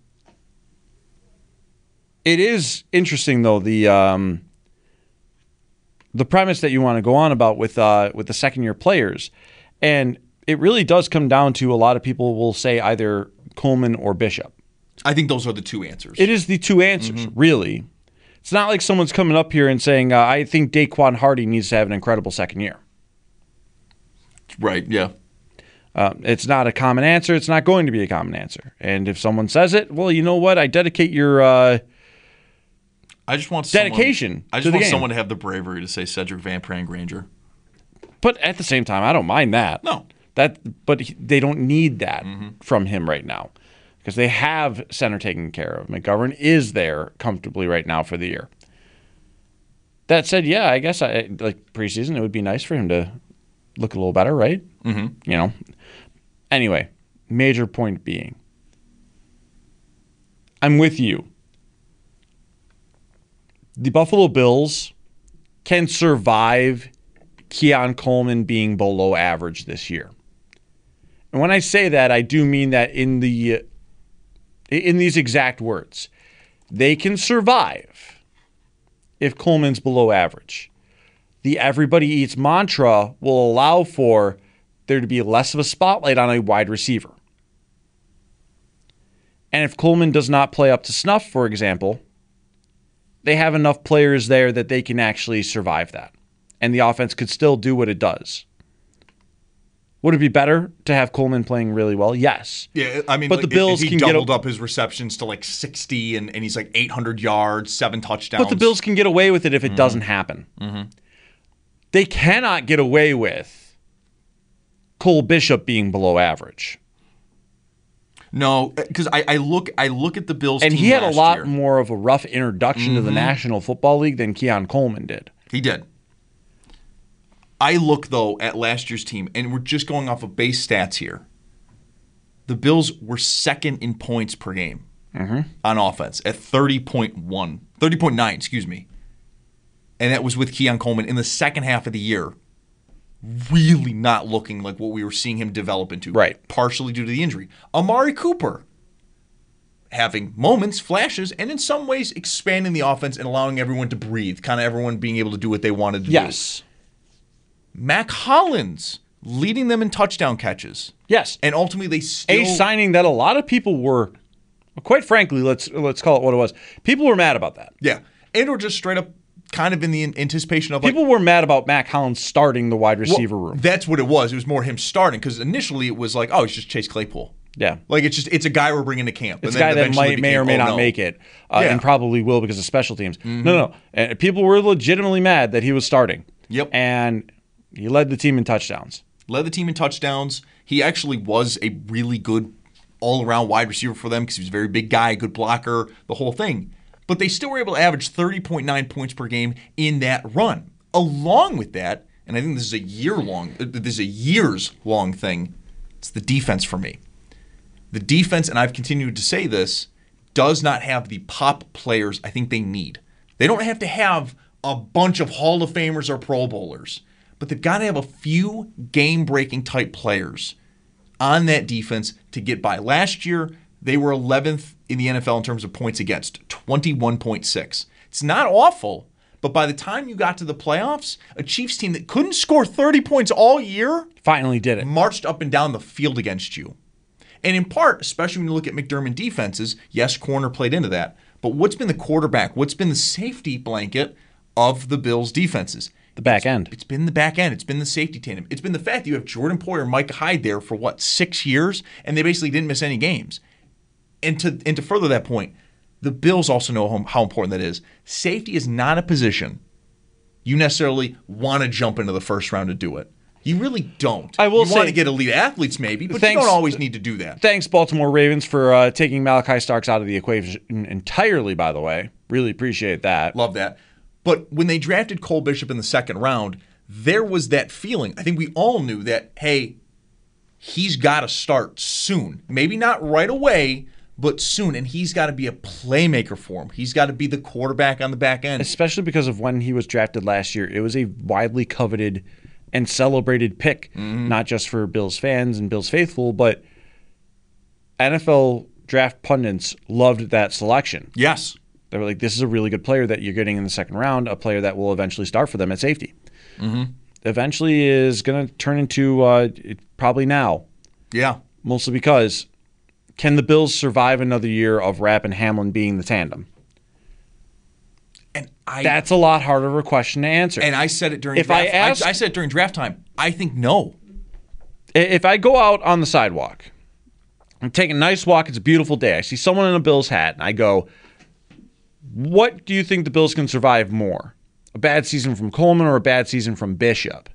It is interesting, though, the um, the premise that you want to go on about with uh, with the second-year players. And it really does come down to a lot of people will say either Coleman or Bishop. I think those are the two answers. It is the two answers, Mm-hmm. really. It's not like someone's coming up here and saying, uh, I think Daquan Hardy needs to have an incredible second year. Right, yeah. Uh, it's not a common answer. It's not going to be a common answer. And if someone says it, well, you know what? I dedicate your uh, I just want dedication someone, I to just the want game. someone to have the bravery to say Cedric Van Pran Granger. But at the same time, I don't mind that. No. That, but he, they don't need that Mm-hmm. from him right now because they have center taken care of. McGovern is there comfortably right now for the year. That said, yeah, I guess I like preseason. It would be nice for him to look a little better, right? Mm-hmm. You know. Anyway, major point being, I'm with you. The Buffalo Bills can survive Keon Coleman being below average this year. And when I say that, I do mean that in the in these exact words. They can survive if Coleman's below average. The everybody eats mantra will allow for there to be less of a spotlight on a wide receiver. And if Coleman does not play up to snuff, for example, they have enough players there that they can actually survive that. And the offense could still do what it does. Would it be better to have Coleman playing really well? Yes. Yeah, I mean, but like, the Bills he can doubled get a, up his receptions to like sixty, and, and he's like eight hundred yards, seven touchdowns. But the Bills can get away with it if it mm-hmm. doesn't happen. Mm-hmm. They cannot get away with Cole Bishop being below average. No, because I, I look I look at the Bills and team he had a lot year. more of a rough introduction mm-hmm. to the National Football League than Keon Coleman did. He did. I look, though, at last year's team, and we're just going off of base stats here. The Bills were second in points per game mm-hmm. on offense at thirty point one, thirty point nine, excuse me. And that was with Keon Coleman in the second half of the year. Really not looking like what we were seeing him develop into. Right. Partially due to the injury. Amari Cooper having moments, flashes, and in some ways expanding the offense and allowing everyone to breathe. Kind of everyone being able to do what they wanted to yes. do. Yes. Mac Hollins leading them in touchdown catches. Yes. And ultimately they still... A signing that a lot of people were, quite frankly, let's let's call it what it was. People were mad about that. Yeah. And or just straight up kind of in the anticipation of like, people were mad about Mac Hollins starting the wide receiver well, room. That's what it was. It was more him starting because initially it was like, oh, it's just Chase Claypool. Yeah, like it's just it's a guy we're bringing to camp. It's and a guy that might became, may or may oh, not no. make it, uh, yeah. and probably will because of special teams. Mm-hmm. No, no, and people were legitimately mad that he was starting. Yep, and he led the team in touchdowns. Led the team in touchdowns. He actually was a really good all-around wide receiver for them because he was a very big guy, good blocker, the whole thing. But they still were able to average thirty point nine points per game in that run. Along with that, and I think this is a year-long, this is a years-long thing, it's the defense for me. The defense, and I've continued to say this, does not have the pop players I think they need. They don't have to have a bunch of Hall of Famers or Pro Bowlers, but they've got to have a few game-breaking type players on that defense to get by. Last year, they were eleventh in the N F L in terms of points against, twenty-one point six. It's not awful, but by the time you got to the playoffs, a Chiefs team that couldn't score thirty points all year finally did it. Marched up and down the field against you. And in part, especially when you look at McDermott defenses, yes, corner played into that, but what's been the quarterback? What's been the safety blanket of the Bills' defenses? The back end. It's, it's been the back end. It's been the safety tandem. It's been the fact that you have Jordan Poyer and Micah Hyde there for, what, six years? And they basically didn't miss any games. And to and to further that point, the Bills also know how, how important that is. Safety is not a position you necessarily want to jump into the first round to do it. You really don't. I will you say, want to get elite athletes maybe, but thanks, you don't always need to do that. Thanks, Baltimore Ravens, for uh, taking Malachi Starks out of the equation entirely, by the way. Really appreciate that. Love that. But when they drafted Cole Bishop in the second round, there was that feeling. I think we all knew that, hey, he's got to start soon. Maybe not right away, but soon. And he's got to be a playmaker for him. He's got to be the quarterback on the back end. Especially because of when he was drafted last year. It was a widely coveted and celebrated pick, mm-hmm. not just for Bills fans and Bills faithful, but N F L draft pundits loved that selection. Yes. They were like, this is a really good player that you're getting in the second round, a player that will eventually start for them at safety. Mm-hmm. Eventually is going to turn into uh, probably now. Yeah. Mostly because Can the Bills survive another year of Rapp and Hamlin being the tandem? And I, That's a lot harder of a question to answer. And I said it during if draft, I, ask, I, I said it during draft time. I think no. If I go out on the sidewalk, I'm taking a nice walk, it's a beautiful day. I see someone in a Bills hat, and I go, what do you think the Bills can survive more? A bad season from Coleman or a bad season from Bishop?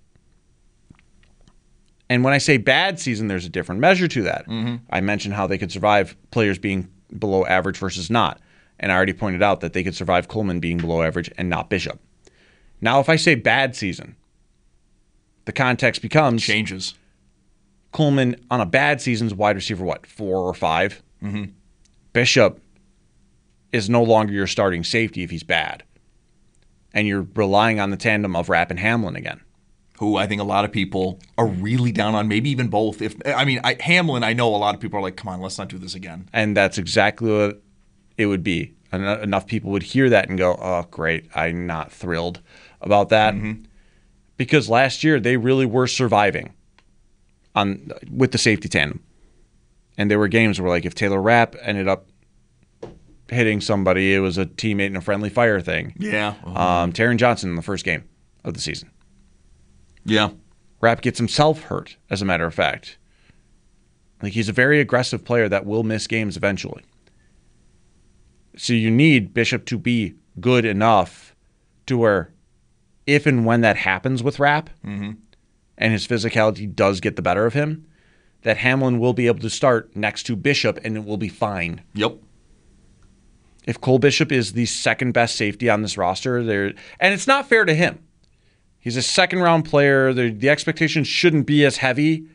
And when I say bad season, there's a different measure to that. Mm-hmm. I mentioned how they could survive players being below average versus not. And I already pointed out that they could survive Coleman being below average and not Bishop. Now, if I say bad season, the context becomes... Changes. Coleman on a bad season's wide receiver, what, four or five? Mm-hmm. Bishop is no longer your starting safety if he's bad. And you're relying on the tandem of Rapp and Hamlin again. Who I think a lot of people are really down on, maybe even both. If I mean, I, Hamlin, I know a lot of people are like, come on, let's not do this again. And that's exactly what it would be. En- enough people would hear that and go, oh, great, I'm not thrilled about that. Mm-hmm. Because last year, they really were surviving on with the safety tandem. And there were games where, like, if Taylor Rapp ended up hitting somebody, it was a teammate in a friendly fire thing. Yeah. Uh-huh. Um, Taron Johnson in the first game of the season. Yeah. Rapp gets himself hurt, as a matter of fact. Like, he's a very aggressive player that will miss games eventually. So you need Bishop to be good enough to where if and when that happens with Rapp, mm-hmm. and his physicality does get the better of him, that Hamlin will be able to start next to Bishop and it will be fine. Yep. If Cole Bishop is the second best safety on this roster, there, and it's not fair to him. He's a second round player. The, the expectations shouldn't be as heavy.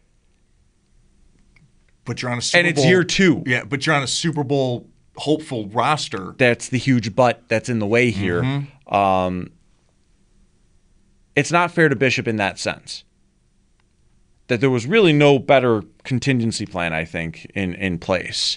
But you're on a Super and it's Bowl, year two. Yeah, but you're on a Super Bowl hopeful roster. That's the huge but that's in the way here. Mm-hmm. Um, it's not fair to Bishop in that sense. That there was really no better contingency plan, I think, in, in place.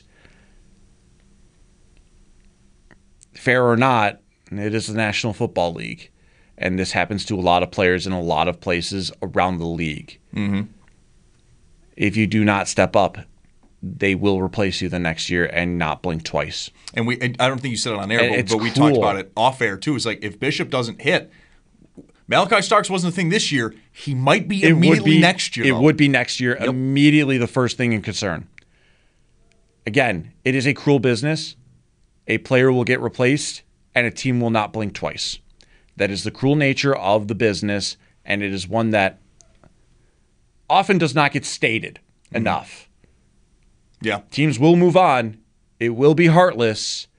Fair or not, it is the National Football League. And this happens to a lot of players in a lot of places around the league. Mm-hmm. If you do not step up, they will replace you the next year and not blink twice. And we, and I don't think you said it on air, And but, it's but we cool. talked about it off air too. It's like if Bishop doesn't hit, Malachi Starks wasn't a thing this year. He might be It immediately would be, next year. It though. would be next year. Yep. Immediately the first thing in concern. Again, it is a cruel business. A player will get replaced, and a team will not blink twice. That is the cruel nature of the business, and it is one that often does not get stated mm-hmm. enough. Yeah. Teams will move on. It will be heartless.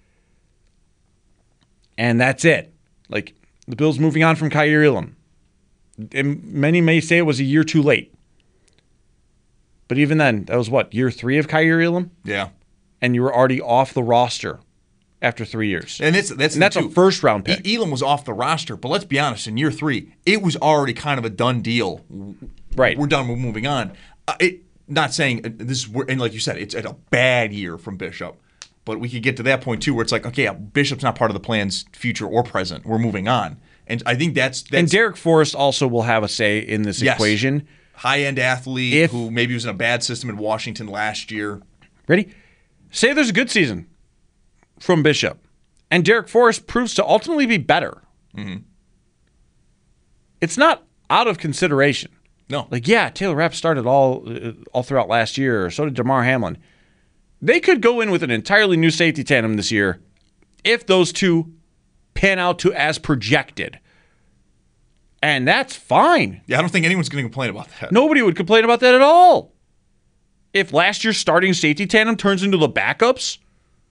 And that's it. Like, the Bills moving on from Kaiir Elam. And many may say it was a year too late. But even then, that was what, year three of Kaiir Elam? Yeah. And you were already off the roster after three years. And it's, that's, and that's a first round pick. E- Elam was off the roster, but let's be honest, in year three, it was already kind of a done deal. Right. We're done, we're moving on. Uh, it, not saying uh, this is, and like you said, it's a bad year from Bishop. But we could get to that point too, where it's like, okay, yeah, Bishop's not part of the plan's future or present. We're moving on. And I think that's, that's and Derek Forrest also will have a say in this yes. equation. High-end athlete If, who maybe was in a bad system in Washington last year. Ready? Say there's a good season from Bishop, and Derek Forrest proves to ultimately be better. Mm-hmm. It's not out of consideration. No. Like, yeah, Taylor Rapp started all uh, all throughout last year, or so did Damar Hamlin. They could go in with an entirely new safety tandem this year if those two pan out to as projected. And that's fine. Yeah, I don't think anyone's going to complain about that. Nobody would complain about that at all. If last year's starting safety tandem turns into the backups,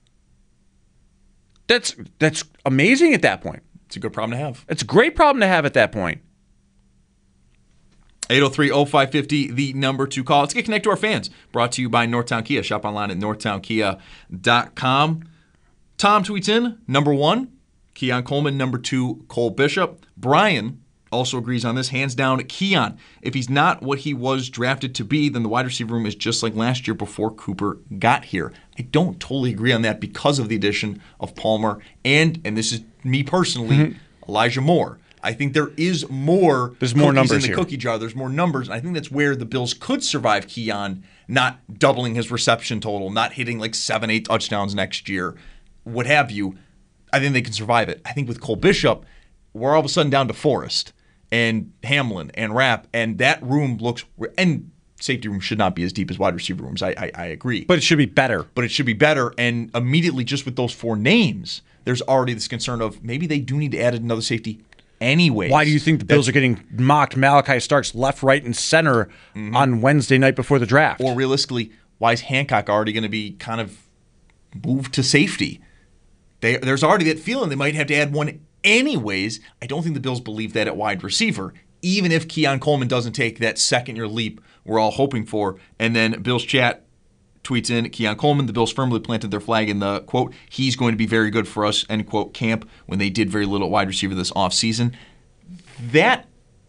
that's that's amazing at that point. It's a good problem to have. It's a great problem to have at that point. eight oh three oh five five oh, the number to call. Let's get connected to our fans. Brought to you by Northtown Kia. Shop online at northtown kia dot com. Tom tweets in, number one, Keon Coleman. Number two, Cole Bishop. Brian also agrees on this. Hands down, Keon. If he's not what he was drafted to be, then the wide receiver room is just like last year before Cooper got here. I don't totally agree on that because of the addition of Palmer and, and this is me personally, mm-hmm. Elijah Moore. I think there is more There's more cookies numbers in the here. cookie jar. There's more numbers, and I think that's where the Bills could survive Keon not doubling his reception total, not hitting like seven, eight touchdowns next year, what have you. I think they can survive it. I think with Cole Bishop, we're all of a sudden down to Forrest and Hamlin and Rapp, and that room looks – and safety room should not be as deep as wide receiver rooms. I, I I agree. But it should be better. But it should be better, and immediately just with those four names, there's already this concern of maybe they do need to add another safety anyways. Why do you think the Bills are getting mocked Malachi Starks left, right, and center mm-hmm. on Wednesday night before the draft? Or realistically, why is Hancock already going to be kind of moved to safety? They, there's already that feeling they might have to add one anyways. I don't think the Bills believe that at wide receiver, even if Keon Coleman doesn't take that second-year leap we're all hoping for. And then Bills chat tweets in, Keon Coleman, the Bills firmly planted their flag in the, quote, he's going to be very good for us, end quote, camp when they did very little at wide receiver this offseason. That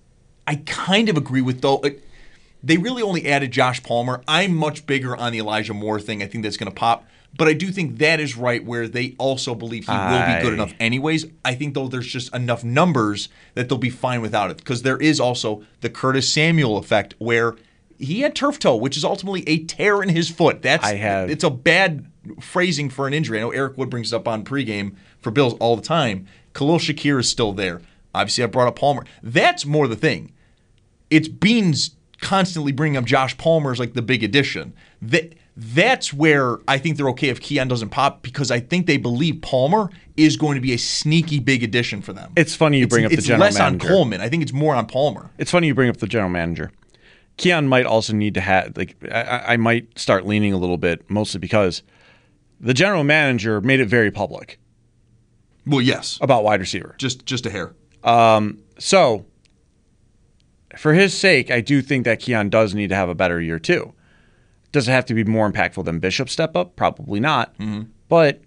I kind of agree with, though. They really only added Josh Palmer. I'm much bigger on the Elijah Moore thing. I think that's going to pop. But I do think that is right where they also believe he will be good enough anyways. I think, though, there's just enough numbers that they'll be fine without it. Because there is also the Curtis Samuel effect where he had turf toe, which is ultimately a tear in his foot. That's I have. It's a bad phrasing for an injury. I know Eric Wood brings it up on pregame for Bills all the time. Khalil Shakir is still there. Obviously, I brought up Palmer. That's more the thing. It's Beans constantly bringing up Josh Palmer as like the big addition. That That's where I think they're okay if Keon doesn't pop, because I think they believe Palmer is going to be a sneaky big addition for them. It's funny you bring it's, up the general manager. It's less on Coleman. I think it's more on Palmer. It's funny you bring up the general manager. Keon might also need to have, like, I, I might start leaning a little bit, mostly because the general manager made it very public. Well, yes. About wide receiver. Just just a hair. Um, so, for his sake, I do think that Keon does need to have a better year, too. Does it have to be more impactful than Bishop's step up? Probably not. Mm-hmm. But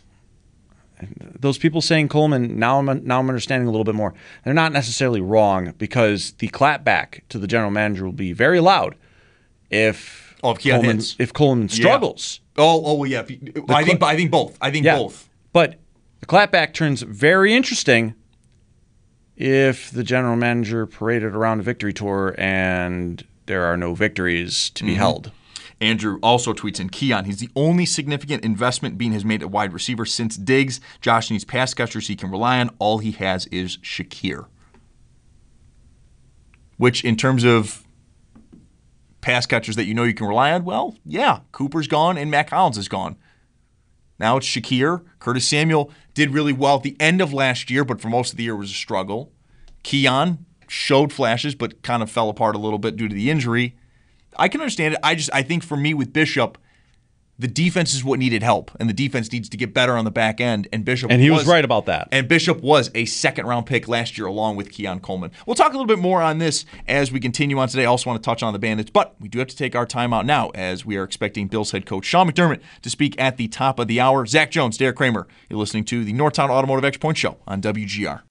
those people saying Coleman, now I'm now I'm understanding a little bit more. They're not necessarily wrong, because the clapback to the general manager will be very loud if oh, if Keon Coleman hits. if Coleman struggles. Yeah. Oh, oh yeah. I think I think both. I think yeah. both. But the clapback turns very interesting if the general manager paraded around a victory tour and there are no victories to be mm-hmm. held. Andrew also tweets in Keon. He's the only significant investment Bean has made at wide receiver since Diggs. Josh needs pass catchers he can rely on. All he has is Shakir. Which, in terms of pass catchers that you know you can rely on, well, yeah, Cooper's gone and Matt Collins is gone. Now it's Shakir. Curtis Samuel did really well at the end of last year, but for most of the year was a struggle. Keon showed flashes, but kind of fell apart a little bit due to the injury. I can understand it. I just I think for me with Bishop, the defense is what needed help, and the defense needs to get better on the back end. And Bishop and he was, was right about that. And Bishop was a second round pick last year, along with Keon Coleman. We'll talk a little bit more on this as we continue on today. I also want to touch on the Bandits, but we do have to take our time out now as we are expecting Bills head coach Sean McDermott to speak at the top of the hour. Zach Jones, Derek Kramer, you're listening to the Northtown Automotive Extra Point Show on W G R.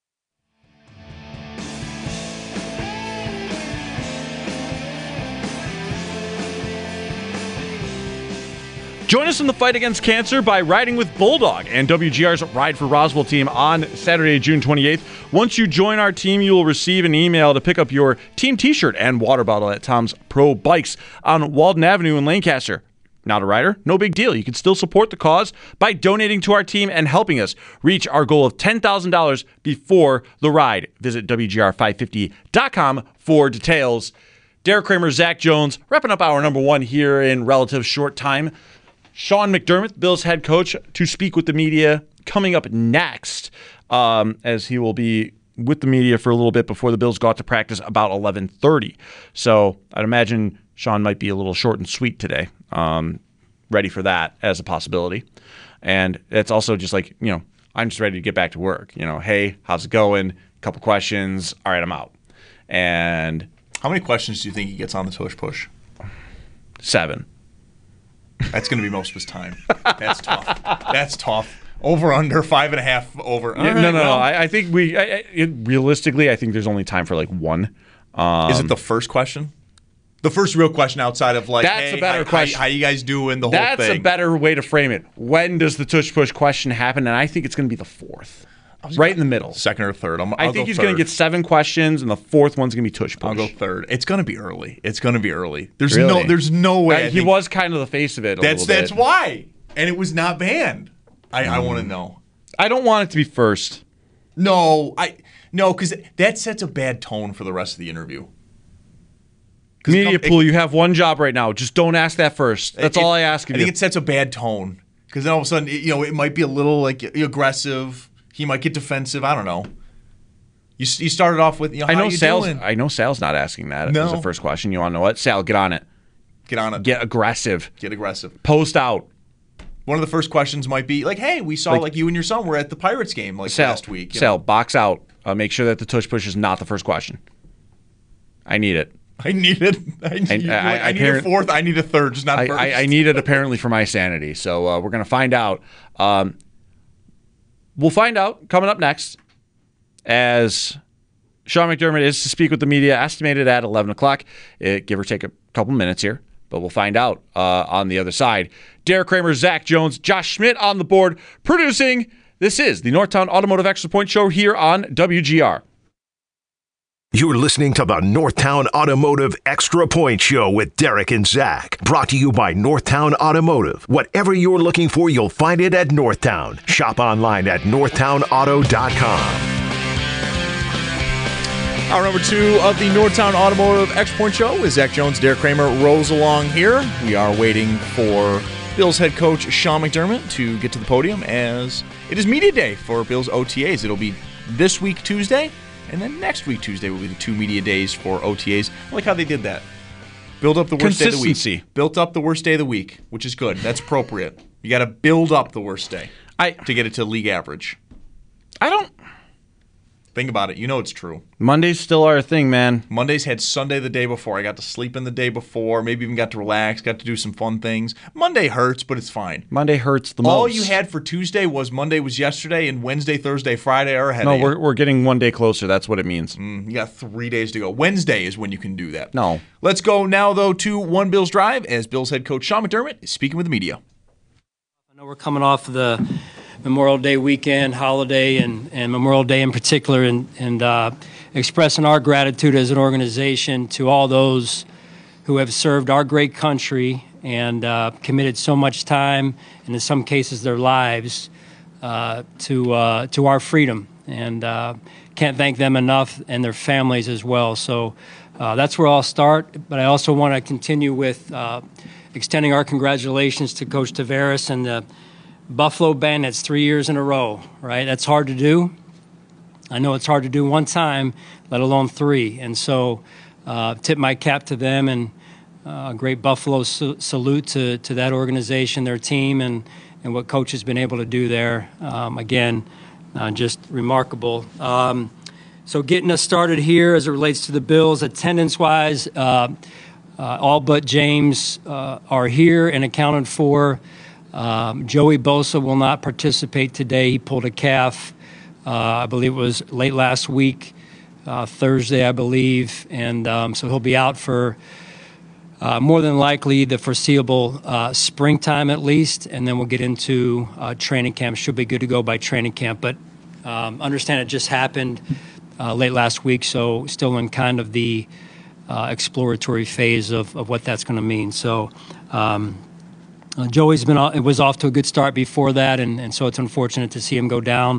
Join us in the fight against cancer by riding with Bulldog and W G R's Ride for Roswell team on Saturday, June twenty-eighth. Once you join our team, you will receive an email to pick up your team t-shirt and water bottle at Tom's Pro Bikes on Walden Avenue in Lancaster. Not a rider? No big deal. You can still support the cause by donating to our team and helping us reach our goal of ten thousand dollars before the ride. Visit W G R five fifty dot com for details. Derek Kramer, Zach Jones, wrapping up hour number one here in relative short time. Sean McDermott, Bills head coach, to speak with the media coming up next, um, as he will be with the media for a little bit before the Bills go out to practice about eleven thirty. So I'd imagine Sean might be a little short and sweet today. Um, ready for that as a possibility. And it's also just like, you know, I'm just ready to get back to work. You know, hey, how's it going? A couple questions. All right, I'm out. And how many questions do you think he gets on the tush push? Seven. That's going to be most of his time. That's tough. That's tough. Over, under, five and a half over. Yeah, right, no, no, well. no. I, I think we, I, I, it, realistically, I think there's only time for like one. Um, Is it the first question? The first real question outside of like, that's hey, a better how, question. How, how you guys doing? The whole that's thing. That's a better way to frame it. When does the tush push question happen? And I think it's going to be the fourth. Right in the middle. Second or third. I'm, I I'll think go he's going to third. get seven questions, and the fourth one's going to be tush push. I'll go third. It's going to be early. It's going to be early. There's Really? no There's no way. Uh, I he think- was kind of the face of it a That's little bit. That's why. And it was not banned. I, I Mm. want to know. I don't want it to be first. No, I no, because that sets a bad tone for the rest of the interview. Media come- pool, it- you have one job right now. Just don't ask that first. That's It- all I ask of I you. think it sets a bad tone because then all of a sudden, it, you know, it might be a little like aggressive. He might get defensive. I don't know. You you started off with, you know, I how know you Sal's. doing? I know Sal's not asking that No. as the first question. You want to know what? Sal, get on it. Get on it. Get aggressive. Get aggressive. Post out. One of the first questions might be like, "Hey, we saw Like- like, you and your son were at the Pirates game like Sal, last week." you Sal, know? box out. Uh, make sure that the tush push is not the first question. I need it. I need it. I need, I- I- I, I need a parent- fourth. I need a third. Just not I, first. I, I need it apparently for my sanity. So uh, we're going to find out. Um, we'll find out coming up next as Sean McDermott is to speak with the media, estimated at eleven o'clock, uh, give or take a couple minutes here. But we'll find out uh, on the other side. Derek Kramer, Zach Jones, Josh Schmidt on the board producing. This is the Northtown Automotive Extra Point Show here on W G R. You're listening to the Northtown Automotive Extra Point Show with Derek and Zach. Brought to you by Northtown Automotive. Whatever you're looking for, you'll find it at Northtown. Shop online at northtown auto dot com. Hour number two of the Northtown Automotive Extra Point Show with Zach Jones, Derek Kramer rolls along here. We are waiting for Bills head coach Sean McDermott to get to the podium as it is media day for Bills O T As. It'll be this week Tuesday, and then next week Tuesday will be the two media days for O T As. I like how they did that. Build up the worst day of the Consistency. week. Built up the worst day of the week, which is good. That's appropriate. You got to build up the worst day I to get it to league average. I don't. Think about it. You know it's true. Mondays still are a thing, man. Mondays had Sunday the day before. I got to sleep in the day before. Maybe even got to relax. Got to do some fun things. Monday hurts, but it's fine. Monday hurts the most. All you had for Tuesday was Monday was yesterday, and Wednesday, Thursday, Friday are ahead No, of you. we're we're getting one day closer. That's what it means. Mm, you got three days to go. Wednesday is when you can do that. No. Let's go now, though, to One Bills Drive as Bills head coach Sean McDermott is speaking with the media. I know we're coming off of the Memorial Day weekend, holiday, and, and Memorial Day in particular, and, and uh, expressing our gratitude as an organization to all those who have served our great country and uh, committed so much time, and in some cases their lives, uh, to uh, to our freedom. And uh, can't thank them enough, and their families as well. So uh, that's where I'll start. But I also want to continue with uh, extending our congratulations to Coach Tavares and the Buffalo Bandits three years in a row, right? That's hard to do. I know it's hard to do one time, let alone three. And so uh, tip my cap to them, and uh, a great Buffalo su- salute to, to that organization, their team, and, and what Coach has been able to do there. Um, again, uh, just remarkable. Um, so getting us started here as it relates to the Bills, attendance-wise, uh, uh, all but James uh, are here and accounted for. Um, Joey Bosa will not participate today. He pulled a calf, uh, I believe it was late last week, uh, Thursday, I believe. And um, so he'll be out for uh, more than likely the foreseeable uh, springtime at least. And then we'll get into uh, training camp. Should be good to go by training camp. But um, understand it just happened uh, late last week, so still in kind of the uh, exploratory phase of, of what that's going to mean. So, um, Uh, Joey's been it was off to a good start before that, and, and so it's unfortunate to see him go down.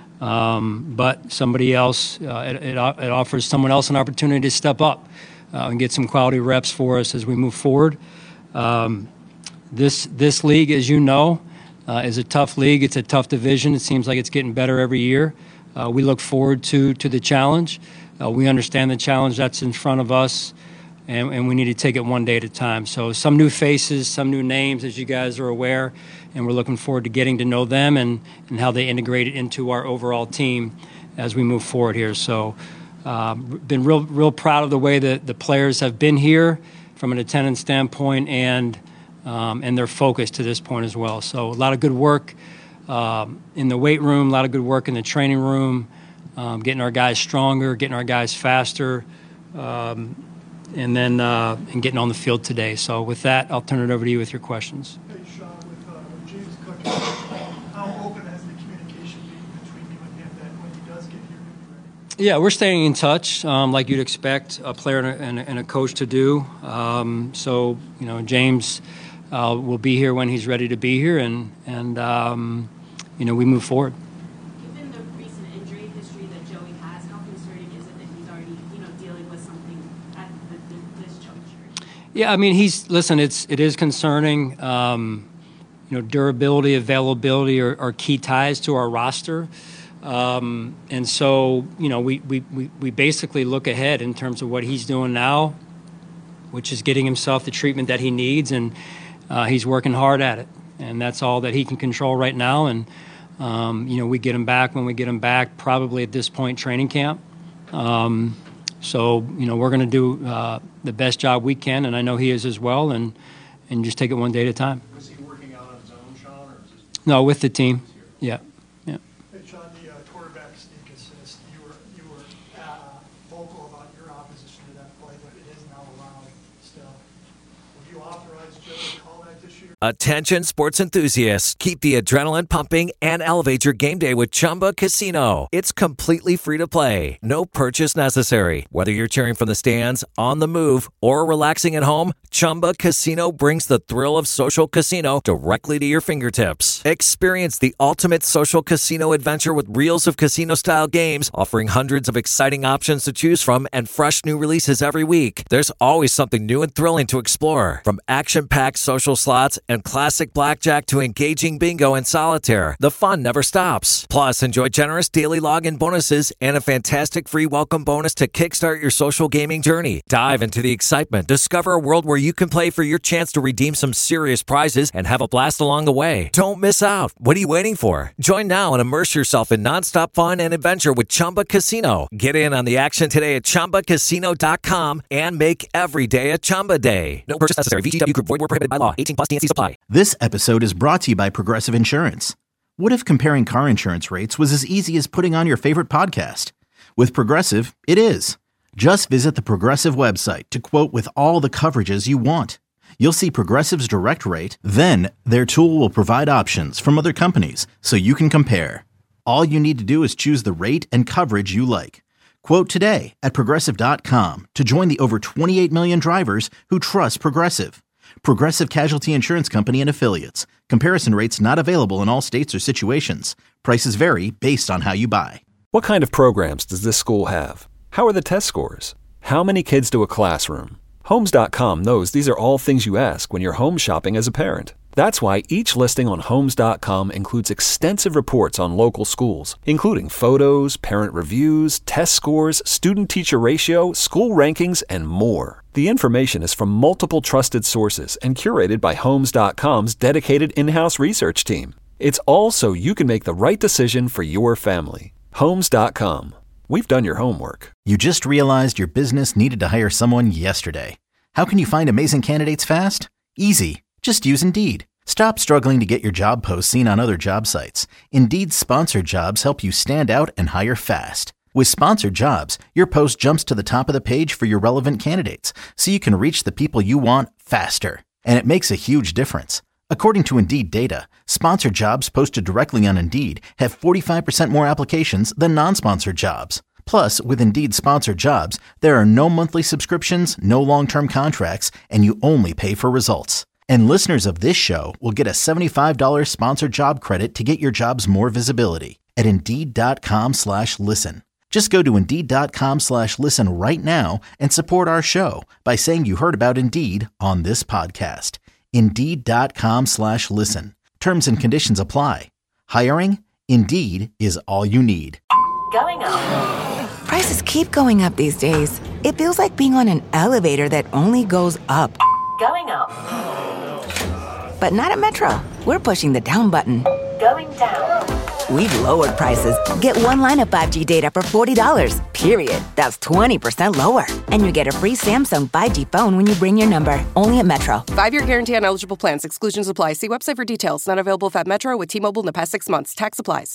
Um, but somebody else, uh, it, it, it offers someone else an opportunity to step up uh, and get some quality reps for us as we move forward. Um, this this league, as you know, uh, is a tough league. It's a tough division. It seems like it's getting better every year. Uh, we look forward to to the challenge. Uh, we understand the challenge that's in front of us. And, and we need to take it one day at a time. So some new faces, some new names, as you guys are aware, and we're looking forward to getting to know them and, and how they integrate it into our overall team as we move forward here. So um, been real real proud of the way that the players have been here from an attendance standpoint and um, and their focus to this point as well. So a lot of good work um, in the weight room, a lot of good work in the training room, um, getting our guys stronger, getting our guys faster, um, and then uh, and getting on the field today. So with that, I'll turn it over to you with your questions. Hey, Sean, with, uh, with James Cook, how open has the communication been between you and him that Yeah, we're staying in touch, um, like you'd expect a player and a, and a, and a coach to do. Um, so, you know, James uh, will be here when he's ready to be here, and, and um, you know, we move forward. Given the recent injury history that Joey has, how concerning is it that he's already, you know, dealing with something at the, this juncture? Yeah, I mean, he's listen. It's it is concerning. Um, you know, durability, availability are, are key ties to our roster. Um, and so, you know, we, we, we, we basically look ahead in terms of what he's doing now, which is getting himself the treatment that he needs, and uh, he's working hard at it. And that's all that he can control right now. And, um, you know, we get him back when we get him back, probably at this point, training camp. Um, so, you know, we're going to do uh, the best job we can, and I know he is as well, and, and just take it one day at a time. Was he working out on his own, Sean, or was this? No, with the team. Yeah. Yeah. Hey, Sean, the uh, quarterback sneak assist, you were you were uh, vocal about your opposition to that play, but it is now allowed still. Would you authorize Joe to call that this year? Attention sports enthusiasts, keep the adrenaline pumping and elevate your game day with Chumba Casino. It's completely free to play. No purchase necessary. Whether you're cheering from the stands, on the move, or relaxing at home, Chumba Casino brings the thrill of social casino directly to your fingertips. Experience the ultimate social casino adventure with reels of casino-style games, offering hundreds of exciting options to choose from and fresh new releases every week. There's always something new and thrilling to explore, from action-packed social slots and classic blackjack to engaging bingo and solitaire. The fun never stops. Plus, enjoy generous daily login bonuses and a fantastic free welcome bonus to kickstart your social gaming journey. Dive into the excitement. Discover a world where you can play for your chance to redeem some serious prizes and have a blast along the way. Don't miss out. What are you waiting for? Join now and immerse yourself in nonstop fun and adventure with Chumba Casino. Get in on the action today at Chumba Casino dot com and make every day a Chumba day. No purchase necessary. V G W Group. Void where prohibited by law. eighteen plus. T N C supply. This episode is brought to you by Progressive Insurance. What if comparing car insurance rates was as easy as putting on your favorite podcast? With Progressive, it is. Just visit the Progressive website to quote with all the coverages you want. You'll see Progressive's direct rate, then their tool will provide options from other companies so you can compare. All you need to do is choose the rate and coverage you like. Quote today at Progressive dot com to join the over twenty-eight million drivers who trust Progressive. Progressive Casualty Insurance Company and Affiliates. Comparison rates not available in all states or situations. Prices vary based on how you buy. What kind of programs does this school have? How are the test scores? How many kids do a classroom? Homes dot com knows these are all things you ask when you're home shopping as a parent. That's why each listing on Homes dot com includes extensive reports on local schools, including photos, parent reviews, test scores, student-teacher ratio, school rankings, and more. The information is from multiple trusted sources and curated by Homes dot com's dedicated in-house research team. It's all so you can make the right decision for your family. Homes dot com. We've done your homework. You just realized your business needed to hire someone yesterday. How can you find amazing candidates fast? Easy. Just use Indeed. Stop struggling to get your job posts seen on other job sites. Indeed's sponsored jobs help you stand out and hire fast. With sponsored jobs, your post jumps to the top of the page for your relevant candidates, so you can reach the people you want faster. And it makes a huge difference. According to Indeed data, sponsored jobs posted directly on Indeed have forty-five percent more applications than non-sponsored jobs. Plus, with Indeed sponsored jobs, there are no monthly subscriptions, no long-term contracts, and you only pay for results. And listeners of this show will get a seventy-five dollars sponsored job credit to get your jobs more visibility at Indeed.com slash listen. Just go to Indeed.com slash listen right now and support our show by saying you heard about Indeed on this podcast. Indeed.com slash listen. Terms and conditions apply. Hiring? Indeed is all you need. Going up. Prices keep going up these days. It feels like being on an elevator that only goes up. Going up. But not at Metro. We're pushing the down button. Going down. We've lowered prices. Get one line of five G data for forty dollars, period. That's twenty percent lower. And you get a free Samsung five G phone when you bring your number. Only at Metro. Five-year guarantee on eligible plans. Exclusions apply. See website for details. Not available if at Metro with T-Mobile in the past six months. Tax applies.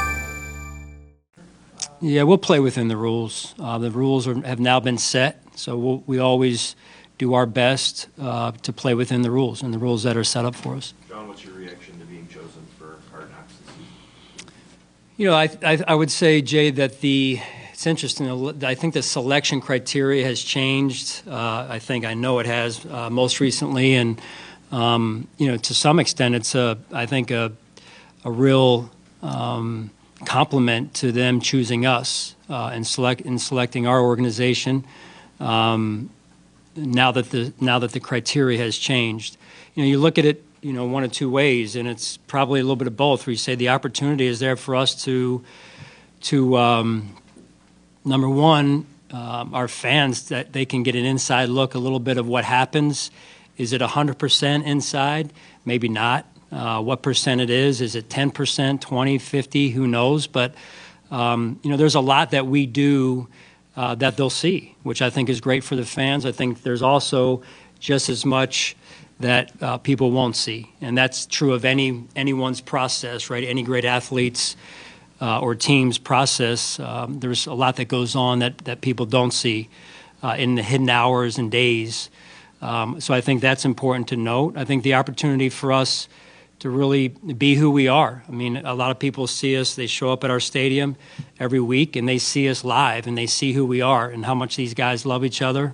Yeah, we'll play within the rules. Uh, the rules are, have now been set, so we'll, we always do our best uh, to play within the rules and the rules that are set up for us. John, what's your reaction to being chosen for Hard Knocks this season? You know, I, I I would say, Jay, that the it's interesting. I think the selection criteria has changed. Uh, I think I know it has uh, most recently, and um, you know, to some extent, it's a I think a a real um, compliment to them choosing us uh, and select in selecting our organization. Um, now that the now that the criteria has changed, you know, you look at it, you know, one of two ways, and it's probably a little bit of both. Where you say the opportunity is there for us to to um, number one, um, our fans, that they can get an inside look, a little bit of what happens. Is it one hundred percent inside? Maybe not. Uh, what percent it is? Is it ten percent, twenty, fifty? Who knows? But, um, you know, there's a lot that we do uh, that they'll see, which I think is great for the fans. I think there's also just as much that uh, people won't see. And that's true of any anyone's process, right? Any great athletes Uh, or team's process. Um, there's a lot that goes on that, that people don't see uh, in the hidden hours and days. Um, so I think that's important to note. I think the opportunity for us to really be who we are. I mean, a lot of people see us, they show up at our stadium every week and they see us live and they see who we are and how much these guys love each other.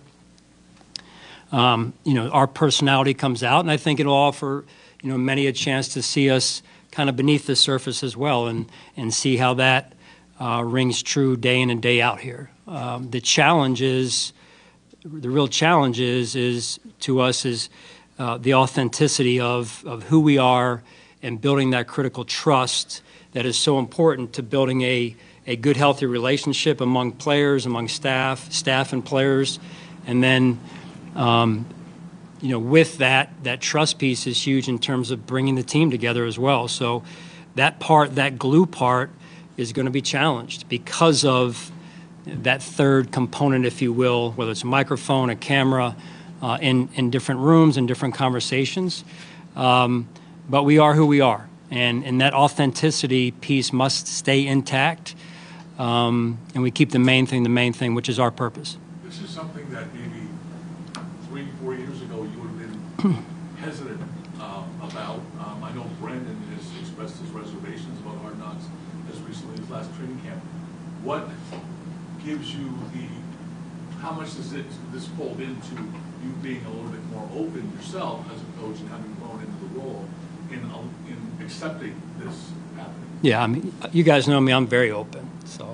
Um, you know, our personality comes out, and I think it'll offer, you know, many a chance to see us kind of beneath the surface as well, and and see how that uh, rings true day in and day out here. Um, the challenge is, the real challenge is, is to us is uh, the authenticity of, of who we are and building that critical trust that is so important to building a, a good, healthy relationship among players, among staff, staff and players, and then um, you know, with that, that trust piece is huge in terms of bringing the team together as well. So that part, that glue part, is going to be challenged because of that third component, if you will, whether it's a microphone, a camera, uh, in, in different rooms and different conversations. Um, but we are who we are. And, and that authenticity piece must stay intact. Um, and we keep the main thing the main thing, which is our purpose. This is something that maybe three, four years ago you would have been hesitant uh, about. Um, I know Brandon has expressed his reservations about Hard Knocks as recently as last training camp. What gives you the, how much does it, this fold into you being a little bit more open yourself as a coach and having grown into the role in, in accepting this happening? Yeah, I mean, you guys know me, I'm very open, so.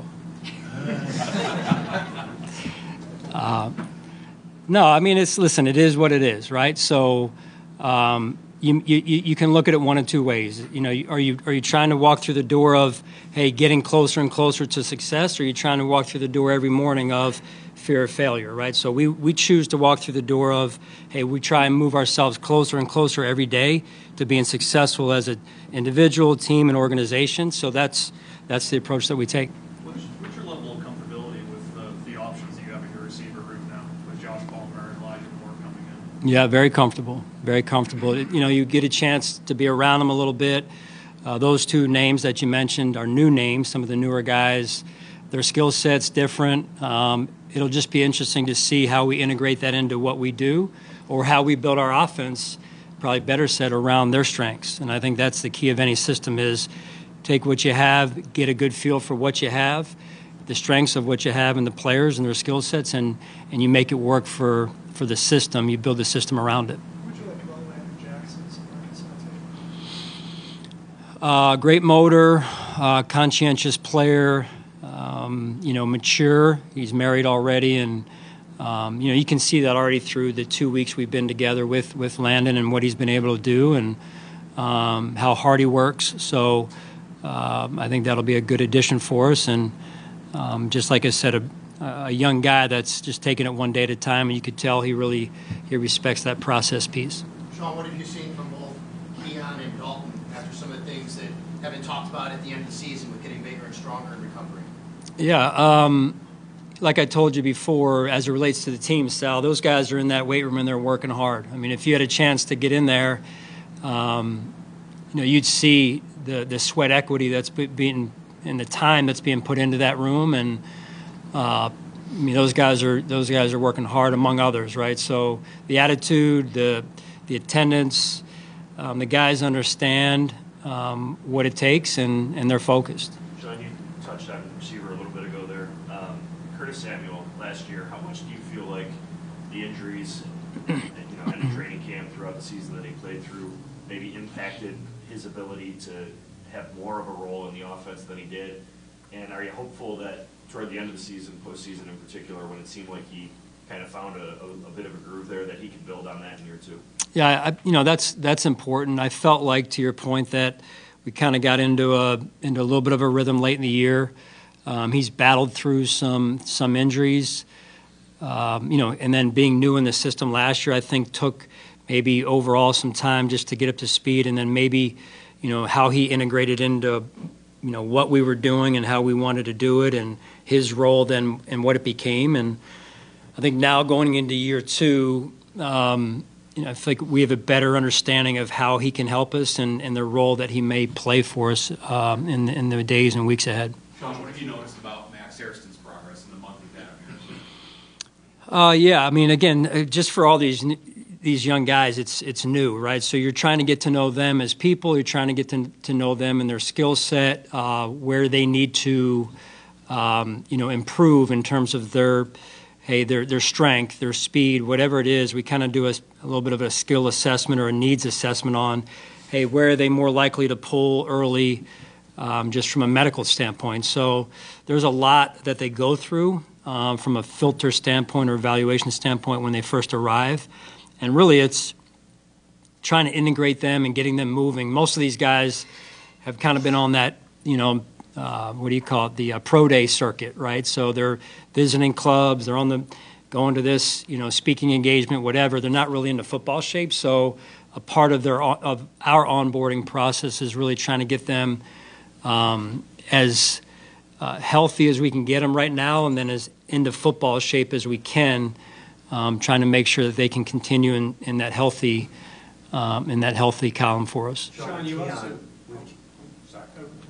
uh, No, I mean, it's, listen, it is what it is, right? So um, you, you you can look at it one of two ways. You know, are you are you trying to walk through the door of, hey, getting closer and closer to success, or are you trying to walk through the door every morning of fear of failure, right? So we, we choose to walk through the door of, hey, we try and move ourselves closer and closer every day to being successful as an individual, team, and organization. So that's that's the approach that we take. What's, what's your level of comfortability with the, the options that you have in your receiver room now, with Josh Palmer and Elijah Moore coming in? Yeah, very comfortable, very comfortable. You know, you get a chance to be around them a little bit. Uh, those two names that you mentioned are new names, some of the newer guys. Their skill set's different. Um, it'll just be interesting to see how we integrate that into what we do, or how we build our offense, probably better said, around their strengths. And I think that's the key of any system is take what you have, get a good feel for what you have, the strengths of what you have in the players and their skill sets, and, and you make it work for, for the system. You build the system around it. Would you like about Landon Jackson's Arkansas tape? Uh, great motor, uh, conscientious player, um, you know, mature. He's married already, and um, you know, you can see that already through the two weeks we've been together with, with Landon and what he's been able to do, and um, how hard he works. So um, I think that'll be a good addition for us. And um, just like I said, a, a young guy that's just taking it one day at a time, and you could tell he really he respects that process piece. Sean, what have you seen from both Keon and Dalton after some of the things that have been talked about at the end of the season with getting bigger and stronger in recovery? Yeah, um, like I told you before, as it relates to the team, Sal, those guys are in that weight room and they're working hard. I mean, if you had a chance to get in there, um, you know, you'd see the, the sweat equity that's being, and the time that's being put into that room, and uh, I mean, those guys are those guys are working hard, among others, right? So the attitude, the the attendance, um, the guys understand um, what it takes, and, and they're focused. Sean, you touched on receiver a little bit ago there. Um, Curtis Samuel last year, how much do you feel like the injuries and, you know, and the training camp throughout the season that he played through maybe impacted his ability to have more of a role in the offense than he did? And are you hopeful that toward the end of the season, postseason in particular, when it seemed like he kind of found a, a, a bit of a groove there, that he can build on that in year two? Yeah, I, you know, that's that's important. I felt like, to your point, that we kind of got into a into a little bit of a rhythm late in the year. Um, he's battled through some some injuries, um, you know, and then being new in the system last year, I think took maybe overall some time just to get up to speed, and then maybe, you know, how he integrated into, you know, what we were doing and how we wanted to do it, and his role then and what it became. And I think now going into year two, um, you know, I feel like we have a better understanding of how he can help us and, and the role that he may play for us um, in, in the days and weeks ahead. Sean, what have you noticed about Max Hairston's progress in the month we've had him here? Uh, yeah, I mean, again, just for all these these young guys, it's it's new, right? So you're trying to get to know them as people. You're trying to get to, to know them and their skill set, uh, where they need to, um, you know, improve in terms of their, hey, their their strength, their speed, whatever it is. We kind of do a, a little bit of a skill assessment or a needs assessment on, hey, where are they more likely to pull early, um, just from a medical standpoint. So there's a lot that they go through um, from a filter standpoint or evaluation standpoint when they first arrive. And really it's trying to integrate them and getting them moving. Most of these guys have kind of been on that, you know, uh, what do you call it, the uh, pro day circuit, right? So they're visiting clubs, they're on the going to this, you know, speaking engagement, whatever. They're not really into football shape. So a part of their of our onboarding process is really trying to get them um, as uh, healthy as we can get them right now, and then as into football shape as we can. Um, trying to make sure that they can continue in, in that healthy, um, in that healthy column for us. Sean, you also, sorry,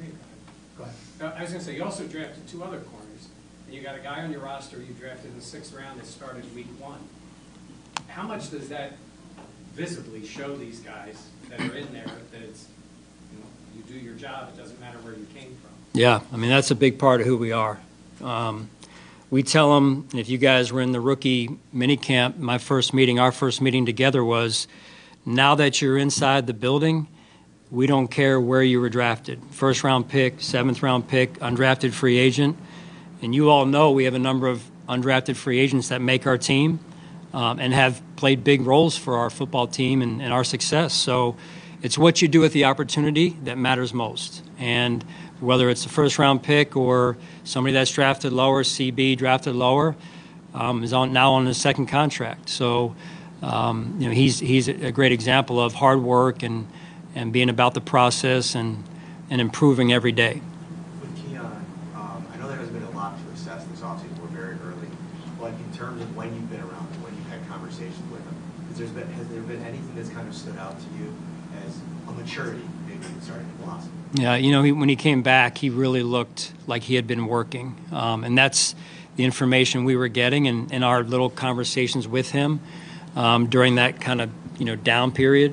go ahead. Uh, I was going to say, you also drafted two other corners, and you got a guy on your roster you drafted in the sixth round that started week one. How much does that visibly show these guys that are in there that it's, you know, you do your job, it doesn't matter where you came from? Yeah, I mean, that's a big part of who we are. Um, We tell them, if you guys were in the rookie mini camp, my first meeting, our first meeting together was, now that you're inside the building, we don't care where you were drafted. First round pick, seventh round pick, undrafted free agent. And you all know we have a number of undrafted free agents that make our team um, and have played big roles for our football team and, and our success. So it's what you do with the opportunity that matters most. And whether it's the first round pick or somebody that's drafted lower, C B drafted lower, um, is on now on his second contract. So, um, you know, he's he's a great example of hard work and, and being about the process and, and improving every day. With Keon, um, I know there hasn't been a lot to assess this offseason. We're very early, but in terms of when you've been around him, when you've had conversations with him, has there been has there been anything that's kind of stood out to you as a maturity maybe starting to blossom? Yeah, you know, he, when he came back, he really looked like he had been working. Um, and that's the information we were getting in, in our little conversations with him um, during that kind of, you know, down period.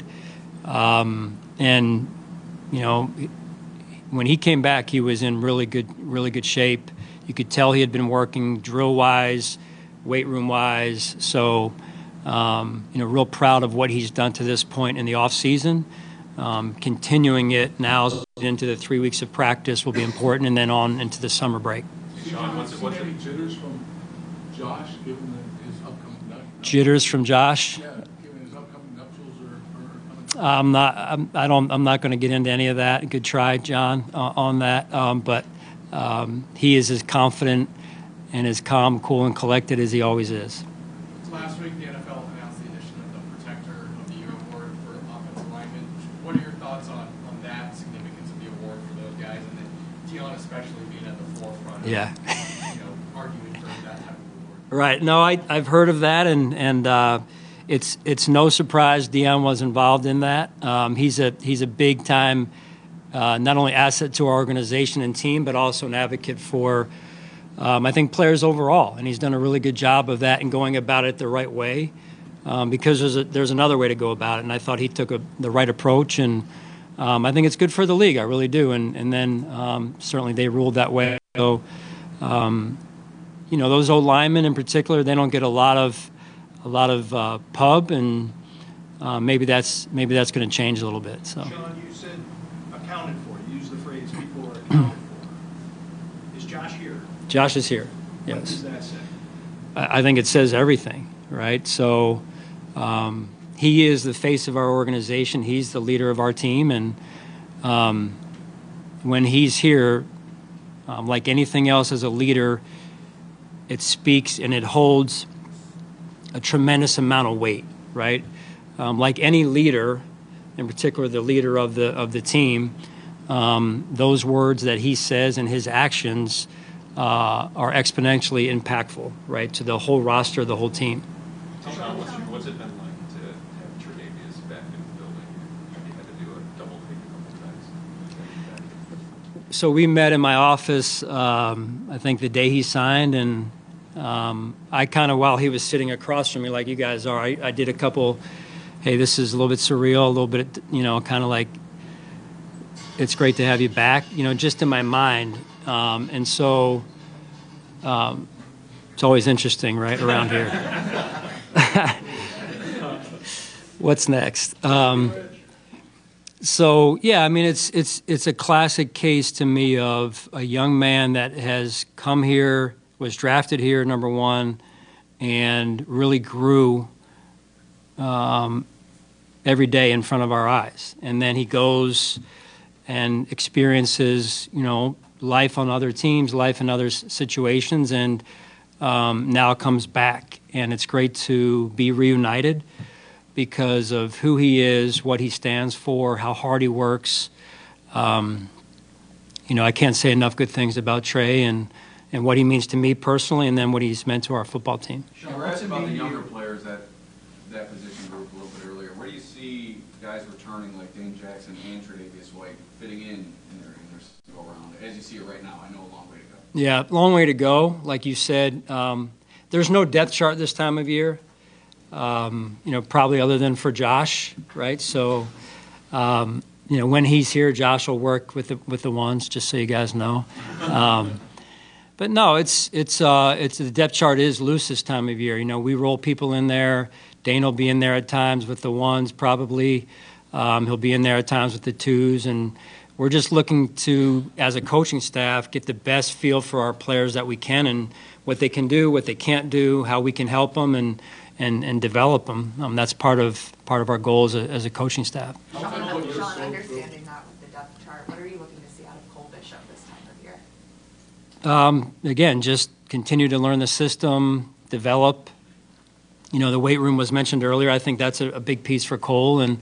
Um, and, you know, when he came back, he was in really good, really good shape. You could tell he had been working drill-wise, weight room-wise. So, um, you know, real proud of what he's done to this point in the off season. Um, continuing it now into the three weeks of practice will be important, and then on into the summer break. Sean, what's it, what's any jitters from Josh, given the, his upcoming nuptials? Jitters from Josh? Yeah, given his upcoming nuptials or, or I'm not. I'm, I don't. I'm not going to get into any of that. Good try, John, uh, on that. Um, but um, he is as confident and as calm, cool, and collected as he always is. Last week, the N F L announced the addition of the Protector of the Year award for offensive linemen. What are your thoughts on, on that significance of the award for those guys, and then Dion especially being at the forefront of, yeah. you know, arguing for that type of award? Right. No, I, I've heard of that, and and uh, it's it's no surprise Dion was involved in that. Um, he's a he's a big time, uh, not only asset to our organization and team, but also an advocate for. Um, I think players overall, and he's done a really good job of that and going about it the right way, um, because there's a, there's another way to go about it, and I thought he took a, the right approach, and um, I think it's good for the league, I really do, and and then um, certainly they ruled that way. So, um, you know, those old linemen in particular, they don't get a lot of a lot of uh, pub, and uh, maybe that's maybe that's going to change a little bit. So. Sean, you said accounted for. You used the phrase before accounted for. Is Josh here? Josh is here. What Yes. does that say? I I think it says everything, right? So um, he is the face of our organization. He's the leader of our team, and um, when he's here, um, like anything else as a leader, it speaks and it holds a tremendous amount of weight, right? Um, like any leader, in particular the leader of the of the team, um, those words that he says and his actions uh, are exponentially impactful, right, to the whole roster, the whole team. Sean, what's, your, what's it been like to have Tre'Davious back in the building? Have you had to do a double take a couple times? So we met in my office, um, I think the day he signed, and um, I kind of, while he was sitting across from me like you guys are, I, I did a couple, hey, this is a little bit surreal, a little bit, you know, kind of like, it's great to have you back, you know, just in my mind. Um, and so um, it's always interesting, right, around here. What's next? Um, so, yeah, I mean, it's it's it's a classic case to me of a young man that has come here, was drafted here, number one, and really grew um, every day in front of our eyes. And then he goes and experiences, you know, life on other teams, life in other situations, and um, now comes back. And it's great to be reunited because of who he is, what he stands for, how hard he works. Um, you know, I can't say enough good things about Trey and, and what he means to me personally, and then what he's meant to our football team. Sean, we're asking about the younger players at that position group a little bit earlier. Where do you see guys returning like Dane Jackson and Tre'Davious White fitting in in their, in their go-around? As you see it right now, I know a long way to go. Yeah, long way to go. Like you said, um, there's no depth chart this time of year, um, you know, probably other than for Josh, right? So, um, you know, when he's here, Josh will work with the with the ones, just so you guys know. Um, but no, it's it's uh, it's the depth chart is loose this time of year. You know, we roll people in there. Dane will be in there at times with the ones, probably. Um, he'll be in there at times with the twos, and we're just looking to, as a coaching staff, get the best feel for our players that we can and what they can do, what they can't do, how we can help them and and, and develop them. Um, that's part of part of our goals as a, as a coaching staff. Sean, Sean, understanding that with the depth chart, what are you looking to see out of Cole Bishop this time of year? Um, again, just continue to learn the system, develop. You know, the weight room was mentioned earlier. I think that's a, a big piece for Cole. And,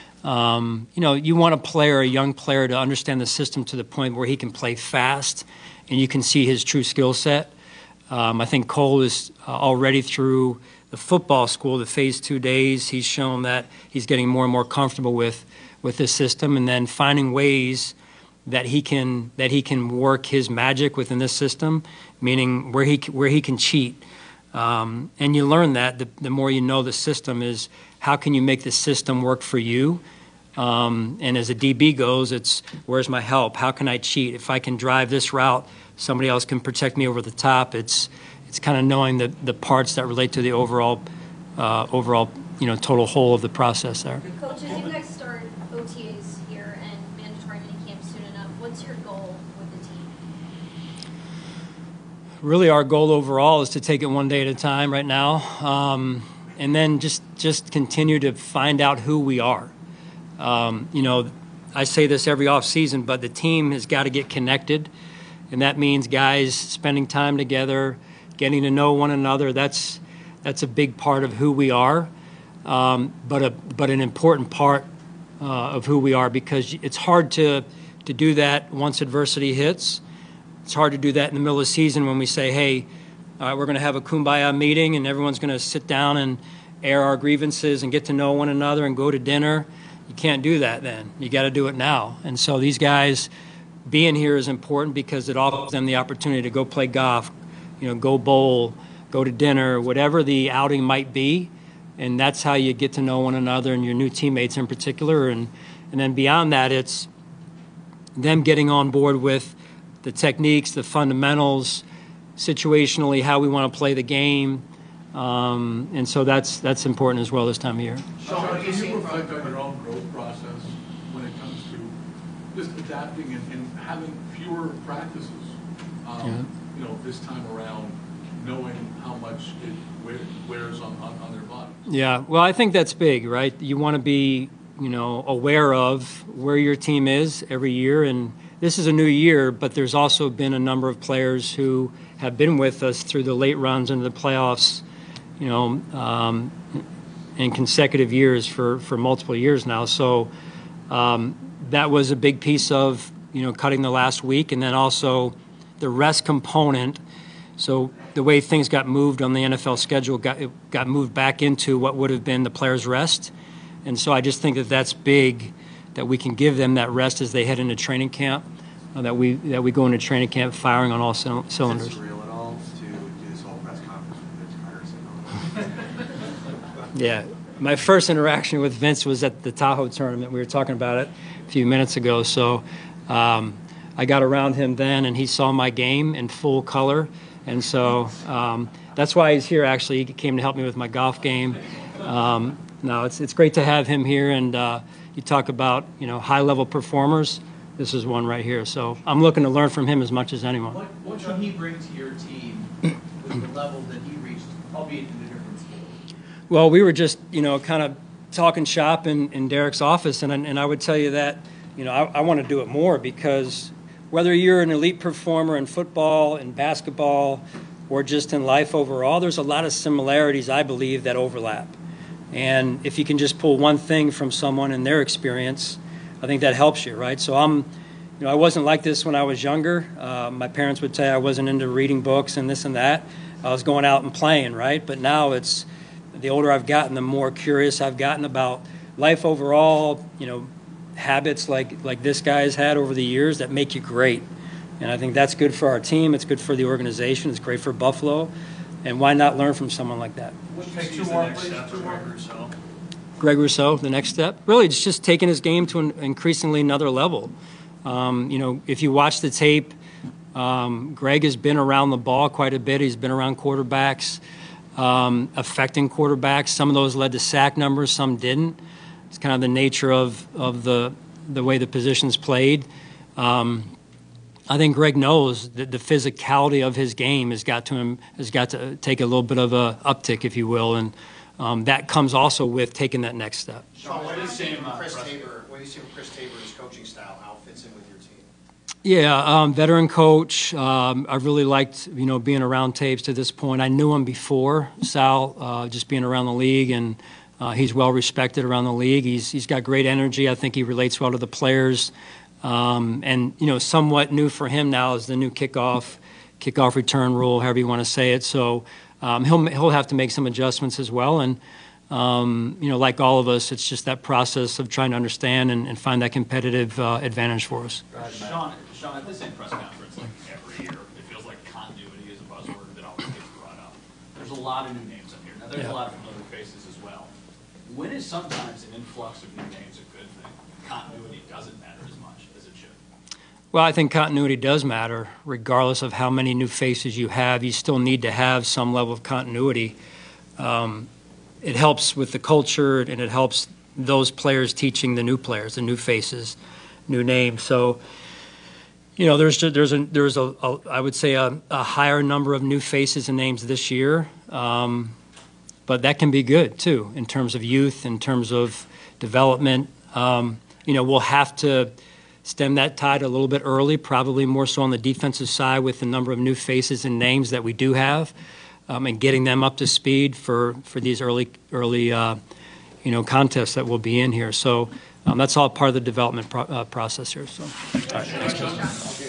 um, you know, you want a player, a young player, to understand the system to the point where he can play fast and you can see his true skill set. Um, I think Cole is uh, already through the football school, the phase two days. He's shown that he's getting more and more comfortable with, with this system, and then finding ways that he can that he can work his magic within this system, meaning where he where he can cheat. Um, and you learn that the, the more you know the system is how can you make the system work for you. Um, and as a D B goes, it's where's my help? How can I cheat? If I can drive this route, somebody else can protect me over the top. It's it's kind of knowing the, the parts that relate to the overall uh, overall you know total whole of the process there. Coach, as you guys start O T As here and mandatory minicamp soon enough, what's your goal with the team? Really, our goal overall is to take it one day at a time right now, um, and then just just continue to find out who we are. Um, you know, I say this every off season, but the team has got to get connected, and that means guys spending time together, getting to know one another. That's that's a big part of who we are, um, but a but an important part uh, of who we are, because it's hard to to do that once adversity hits. It's hard to do that in the middle of the season when we say, hey, all right, we're going to have a kumbaya meeting and everyone's going to sit down and air our grievances and get to know one another and go to dinner. You can't do that then. You got to do it now. And so these guys being here is important because it offers them the opportunity to go play golf, you know, go bowl, go to dinner, whatever the outing might be. And that's how you get to know one another and your new teammates in particular. And, and then beyond that, it's them getting on board with the techniques, the fundamentals, situationally how we want to play the game. Um, and so that's that's important as well this time of year. Sean, can you reflect on your own growth process when it comes to just adapting and, and having fewer practices, um, Yeah. you know, this time around, knowing how much it wear, wears on, on, on their body? Yeah, well, I think that's big, right? You want to be, you know, aware of where your team is every year, and this is a new year, but there's also been a number of players who have been with us through the late runs into the playoffs, you know, um, in consecutive years for, for multiple years now. So um, that was a big piece of, you know, cutting the last week, and then also the rest component. So the way things got moved on the N F L schedule got it got moved back into what would have been the players' rest. And so I just think that that's big, that we can give them that rest as they head into training camp, uh, that we that we go into training camp firing on all c- cylinders. Is it surreal at all to do this whole press conference with Vince Carter? Yeah. My first interaction with Vince was at the Tahoe tournament. We were talking about it a few minutes ago. So um, I got around him then, and he saw my game in full color. And so um, that's why he's here, actually. He came to help me with my golf game. Um, no, it's it's great to have him here. And uh, you talk about, you know, high-level performers. This is one right here. So I'm looking to learn from him as much as anyone. What, what should he bring to your team with the level that he reached, albeit in a different sport? Well, we were just, you know, kind of talking shop in, in Derek's office, and and I would tell you that, you know, I, I want to do it more, because whether you're an elite performer in football, in basketball, or just in life overall, there's a lot of similarities, I believe, that overlap. And if you can just pull one thing from someone and their experience, I think that helps you, right? So I'm, you know, I wasn't like this when I was younger. Uh, my parents would say I wasn't into reading books and this and that. I was going out and playing, right? But now it's, the older I've gotten, the more curious I've gotten about life overall, you know, habits like like this guy's had over the years that make you great. And I think that's good for our team. It's good for the organization. It's great for Buffalo. And why not learn from someone like that? What do you see as the next step for Greg Rousseau? Greg Rousseau, the next step? Really, it's just taking his game to an increasingly another level. Um, you know, if you watch the tape, um, Greg has been around the ball quite a bit. He's been around quarterbacks, um, affecting quarterbacks. Some of those led to sack numbers, some didn't. It's kind of the nature of, of the the way the position's played. Um, I think Greg knows that the physicality of his game has got to him has got to take a little bit of a uptick, if you will, and um, that comes also with taking that next step. Sean, what do you see from Chris Tabor? What do you see from Chris Tabor's coaching style? How it fits in with your team? Yeah, um, veteran coach. Um, I really liked, you know, being around Tabes to this point. I knew him before Sal, uh, just being around the league, and uh, he's well respected around the league. He's he's got great energy. I think he relates well to the players, um, and you know, somewhat new for him now is the new kickoff kickoff return rule, however you want to say it. So um, he'll he'll have to make some adjustments as well, and. Um, you know, like all of us, it's just that process of trying to understand and, and find that competitive uh, advantage for us. Sean, Sean, at the same press conference, like every year, it feels like continuity is a buzzword that always gets brought up. There's a lot of new names up here. Now, there's Yeah. a lot of familiar faces as well. When is sometimes an influx of new names a good thing? Continuity doesn't matter as much as it should. Well, I think continuity does matter, regardless of how many new faces you have. You still need to have some level of continuity. Um, It helps with the culture, and it helps those players teaching the new players, the new faces, new names. So, you know, there's there's a there's a, a I would say a, a higher number of new faces and names this year, um, but that can be good too in terms of youth, in terms of development. Um, you know, we'll have to stem that tide a little bit early, probably more so on the defensive side with the number of new faces and names that we do have. Um, and getting them up to speed for, for these early early uh, you know contests that will be in here. So um, that's all part of the development pro- uh, process here. So, all right, thanks, guys.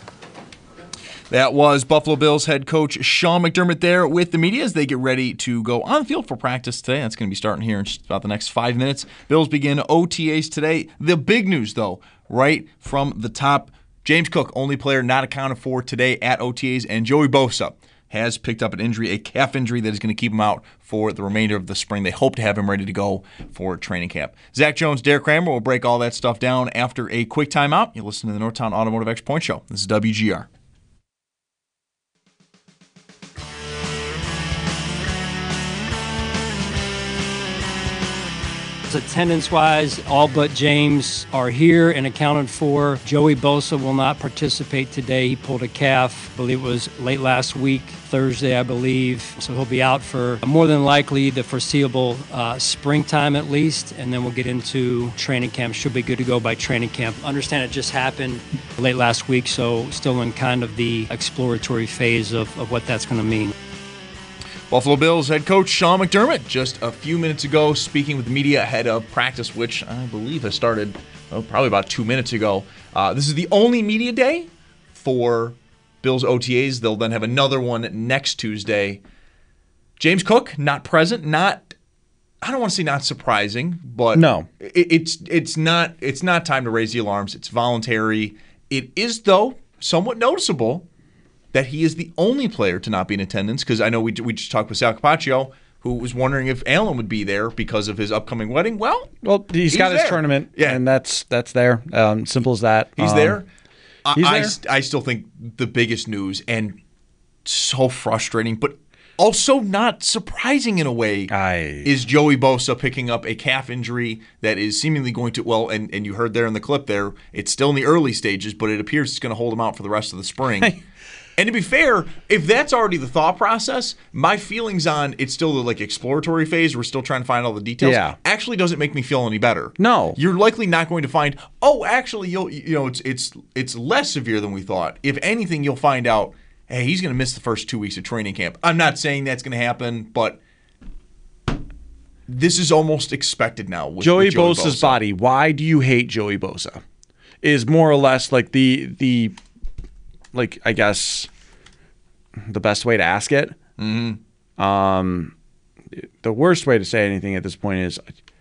That was Buffalo Bills head coach Sean McDermott there with the media as they get ready to go on the field for practice today. That's going to be starting here in just about the next five minutes. Bills begin O T As today. The big news, though, right from the top, James Cook, only player not accounted for today at O T As, and Joey Bosa has picked up an injury, a calf injury that is going to keep him out for the remainder of the spring. They hope to have him ready to go for training camp. Zach Jones, Derek Kramer will break all that stuff down after a quick timeout. You listen to the Northtown Automotive Extra Point Show. This is W G R. Bills attendance-wise, all but James are here and accounted for. Joey Bosa will not participate today. He pulled a calf, I believe it was late last week, Thursday, I believe. So he'll be out for more than likely the foreseeable uh, springtime at least, and then we'll get into training camp. Should be good to go by training camp. Understand it just happened late last week, so still in kind of the exploratory phase of, of what that's going to mean. Buffalo Bills head coach Sean McDermott just a few minutes ago speaking with the media ahead of practice, which I believe has started oh, probably about two minutes ago. Uh, this is the only media day for Bills O T As. They'll then have another one next Tuesday. James Cook not present, not I don't want to say not surprising, but no, it, it's it's not it's not time to raise the alarms. It's voluntary. It is though somewhat noticeable that he is the only player to not be in attendance, because I know we we just talked with Sal Capaccio, who was wondering if Allen would be there because of his upcoming wedding. Well, well, he's, he's got his there. tournament, yeah. and that's that's there. Um, simple as that. He's um, there. He's I, there. I, I still think the biggest news, and so frustrating, but also not surprising in a way, I... is Joey Bosa picking up a calf injury that is seemingly going to, well, and, and you heard there in the clip there, it's still in the early stages, but it appears it's going to hold him out for the rest of the spring. And to be fair, if that's already the thought process, my feelings on it's still the like exploratory phase, we're still trying to find all the details, yeah. actually doesn't make me feel any better. No. You're likely not going to find, oh, actually, you'll you know, it's it's it's less severe than we thought. If anything, you'll find out, hey, he's going to miss the first two weeks of training camp. I'm not saying that's going to happen, but this is almost expected now. With, Joey, with Joey Bosa's Bosa. body. Why do you hate Joey Bosa? Is more or less like the the like I guess the best way to ask it. Mm-hmm. Um, the worst way to say anything at this point is,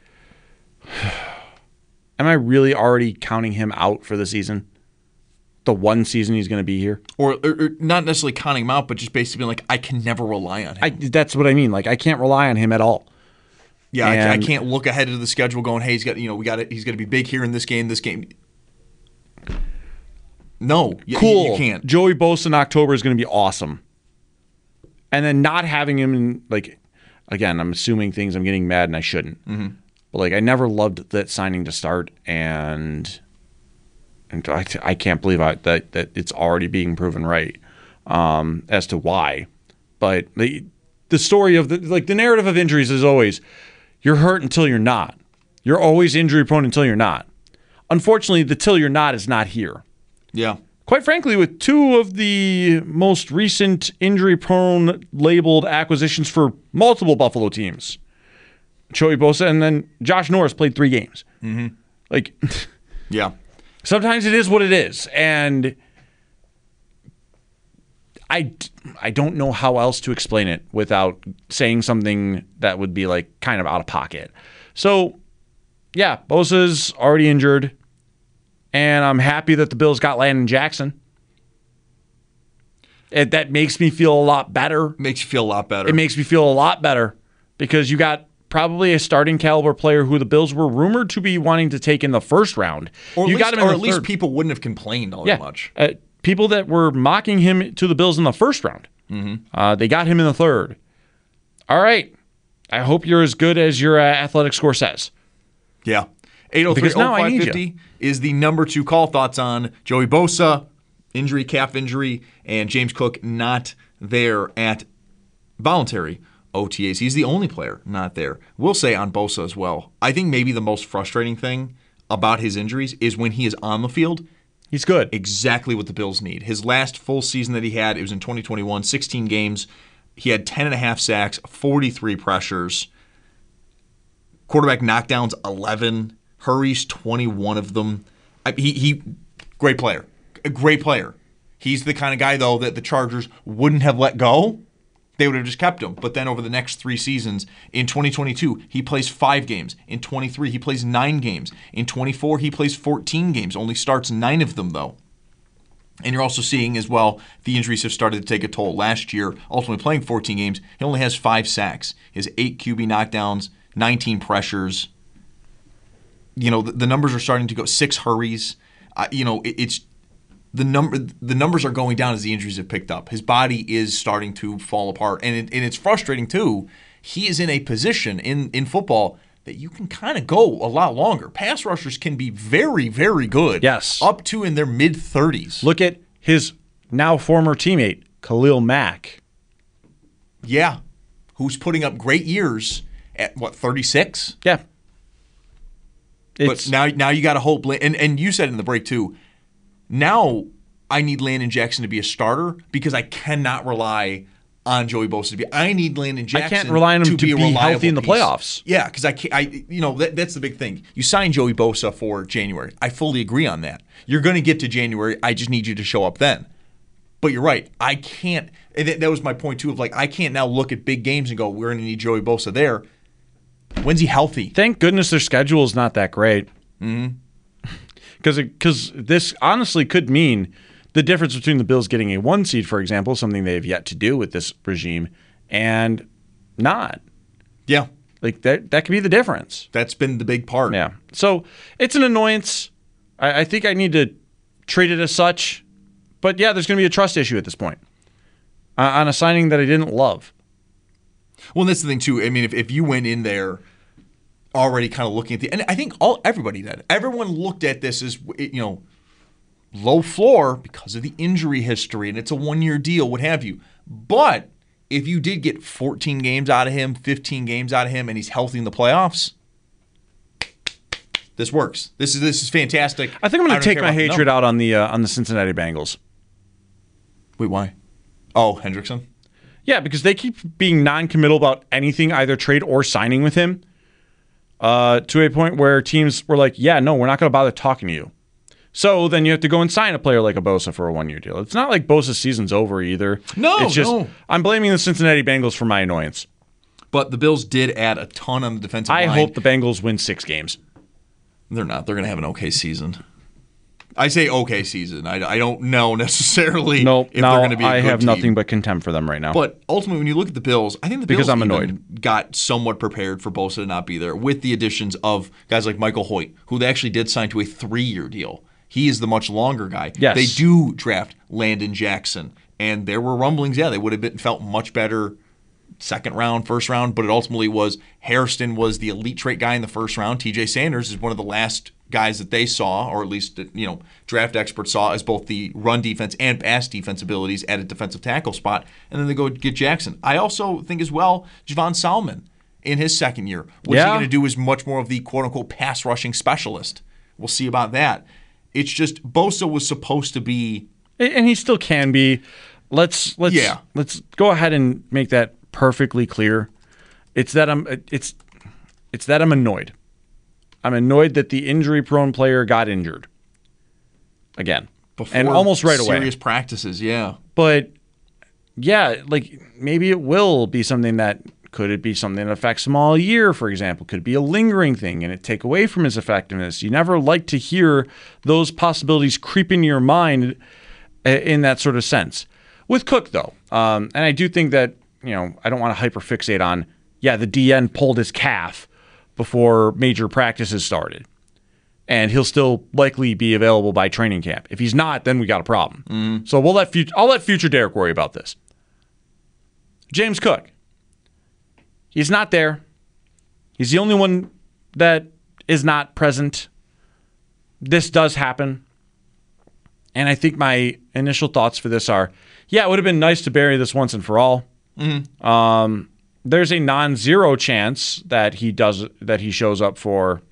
am I really already counting him out for the season? The one season he's going to be here, or, or, or not necessarily counting him out, but just basically like I can never rely on him. I, that's what I mean. Like I can't rely on him at all. Yeah, I, I And- can't look ahead to the schedule going, hey, he's got you know we got it. He's going to be big here in this game. This game. No, you, Cool. You can't. Joey Bosa in October is going to be awesome. And then not having him in, like, again, I'm assuming things I'm getting mad and I shouldn't. Mm-hmm. But, like, I never loved that signing to start, and and I, I can't believe I, that, that it's already being proven right um, as to why. But the, the story of, the like, the narrative of injuries is always, you're hurt until you're not. You're always injury prone until you're not. Unfortunately, the till you're not is not here. Yeah. Quite frankly, with two of the most recent injury-prone labeled acquisitions for multiple Buffalo teams, Joey Bosa and then Josh Norris played three games. Mm-hmm. Like, yeah. Sometimes it is what it is, and I, I don't know how else to explain it without saying something that would be like kind of out of pocket. So, yeah, Bosa's already injured. And I'm happy that the Bills got Landon Jackson. It, that makes me feel a lot better. Makes you feel a lot better. It makes me feel a lot better because you got probably a starting caliber player who the Bills were rumored to be wanting to take in the first round. Or at you least, got him in or the at least third. people wouldn't have complained all yeah. that much. Uh, people that were mocking him to the Bills in the first round. Mm-hmm. Uh, they got him in the third. All right. I hope you're as good as your uh, athletic score says. Yeah. eight oh three oh five fifty is the number two call. Thoughts on Joey Bosa, injury, calf injury, and James Cook not there at voluntary O T As. He's the only player not there. We'll say on Bosa as well. I think maybe the most frustrating thing about his injuries is when he is on the field. He's good. Exactly what the Bills need. His last full season that he had, it was in twenty twenty-one, sixteen games. He had ten and a half sacks, forty-three pressures. Quarterback knockdowns, eleven. Hurries, twenty-one of them. I, he, he, great player. A great player. He's the kind of guy, though, that the Chargers wouldn't have let go. They would have just kept him. But then over the next three seasons, in twenty twenty-two, he plays five games. In twenty-three, he plays nine games. In twenty-four, he plays fourteen games. Only starts nine of them, though. And you're also seeing as well, the injuries have started to take a toll. Last year, ultimately playing fourteen games, he only has five sacks. He has eight Q B knockdowns, nineteen pressures. You know, the, the numbers are starting to go. Six hurries. Uh, you know, it, it's the number. The numbers are going down as the injuries have picked up. His body is starting to fall apart, and it, and it's frustrating too. He is in a position in in football that you can kind of go a lot longer. Pass rushers can be very, very good. Yes. Up to in their mid-thirties. Look at his now former teammate, Khalil Mack. Yeah. Who's putting up great years at, what, thirty-six? Yeah. But now, now you got to hope, and, and you said in the break too, now I need Landon Jackson to be a starter because I cannot rely on Joey Bosa to be. I need Landon Jackson. I can't rely on him to, to be, be a healthy in the piece. playoffs. Yeah, because I can't. I you know that, that's the big thing. You signed Joey Bosa for January. I fully agree on that. You're going to get to January. I just need you to show up then. But you're right. I can't. And that, that was my point too. Of like, I can't now look at big games and go, we're going to need Joey Bosa there. When's he healthy? Thank goodness their schedule is not that great. Mm-hmm. Because because this honestly could mean the difference between the Bills getting a one seed, for example, something they have yet to do with this regime, and not. Yeah. Like that that could be the difference. That's been the big part. Yeah. So it's an annoyance. I, I think I need to treat it as such. But yeah, there's going to be a trust issue at this point uh, on a signing that I didn't love. Well, and that's the thing too. I mean, if, if you went in there already kind of looking at the, and I think all everybody did. Everyone looked at this as, you know, low floor because of the injury history, and it's a one-year deal, what have you. But if you did get fourteen games out of him, fifteen games out of him, and he's healthy in the playoffs, this works. This is this is fantastic. I think I'm going to take my hatred no. out on the uh, on the Cincinnati Bengals. Wait, why? Oh, Hendrickson? Yeah, because they keep being non-committal about anything, either trade or signing with him, uh, to a point where teams were like, yeah, no, we're not going to bother talking to you. So then you have to go and sign a player like a Bosa for a one-year deal. It's not like Bosa's season's over either. No, it's just, no. I'm blaming the Cincinnati Bengals for my annoyance. But the Bills did add a ton on the defensive I line. I hope the Bengals win six games. They're not. They're going to have an okay season. I say okay season. I, I don't know necessarily nope, if no, they're going to be a I good have team. nothing but contempt for them right now. But ultimately, when you look at the Bills, I think the Bills because I'm even annoyed. got somewhat prepared for Bosa to not be there with the additions of guys like Michael Hoyt, who they actually did sign to a three-year deal. He is the much longer guy. Yes. They do draft Landon Jackson, and there were rumblings, yeah, they would have been felt much better second round, first round, but it ultimately was Hairston was the elite trait guy in the first round. T J Sanders is one of the last guys that they saw, or at least you know draft experts saw, as both the run defense and pass defense abilities at a defensive tackle spot. And then they go get Jackson. I also think as well, Javon Solomon in his second year. What's yeah. he going to do as much more of the quote-unquote pass rushing specialist? We'll see about that. It's just Bosa was supposed to be, and he still can be. Let's let's yeah. let's go ahead and make that perfectly clear. It's that I'm it's it's that I'm annoyed. I'm annoyed that the injury-prone player got injured again, before and almost right away. Serious practices, yeah. But yeah, like maybe it will be something that could it be something that affects him all year, for example? Could it be a lingering thing and it take away from his effectiveness? You never like to hear those possibilities creep into your mind in that sort of sense. With Cook, though, um, and I do think that, you know, I don't want to hyperfixate on, yeah, the D N pulled his calf before major practices started, and he'll still likely be available by training camp. If he's not, then we got a problem. Mm. So we'll let future, I'll let future Derek worry about this. James Cook. He's not there. He's the only one that is not present. This does happen. And I think my initial thoughts for this are, yeah, it would have been nice to bury this once and for all. Mm-hmm. Um, there's a non-zero chance that he does that he shows up for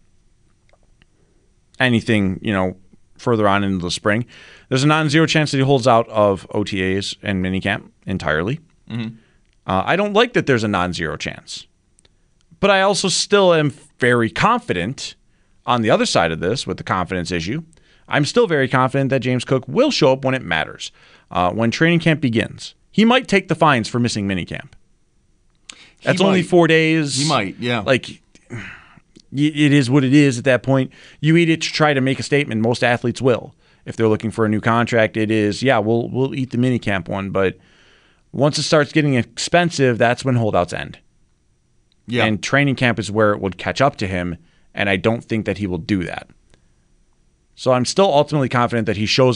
anything, you know, further on into the spring. There's a non-zero chance that he holds out of O T As and minicamp entirely. Mm-hmm. Uh, I don't like that there's a non-zero chance. But I also still am very confident on the other side of this with the confidence issue. I'm still very confident that James Cook will show up when it matters, uh, when training camp begins. He might take the fines for missing minicamp. That's He only might. four days. He might, yeah. Like, it is what it is at that point. You eat it to try to make a statement. Most athletes will. If they're looking for a new contract, it is, yeah, we'll we'll eat the minicamp one, but once it starts getting expensive, that's when holdouts end. Yeah. And training camp is where it would catch up to him, and I don't think that he will do that. So I'm still ultimately confident that he shows up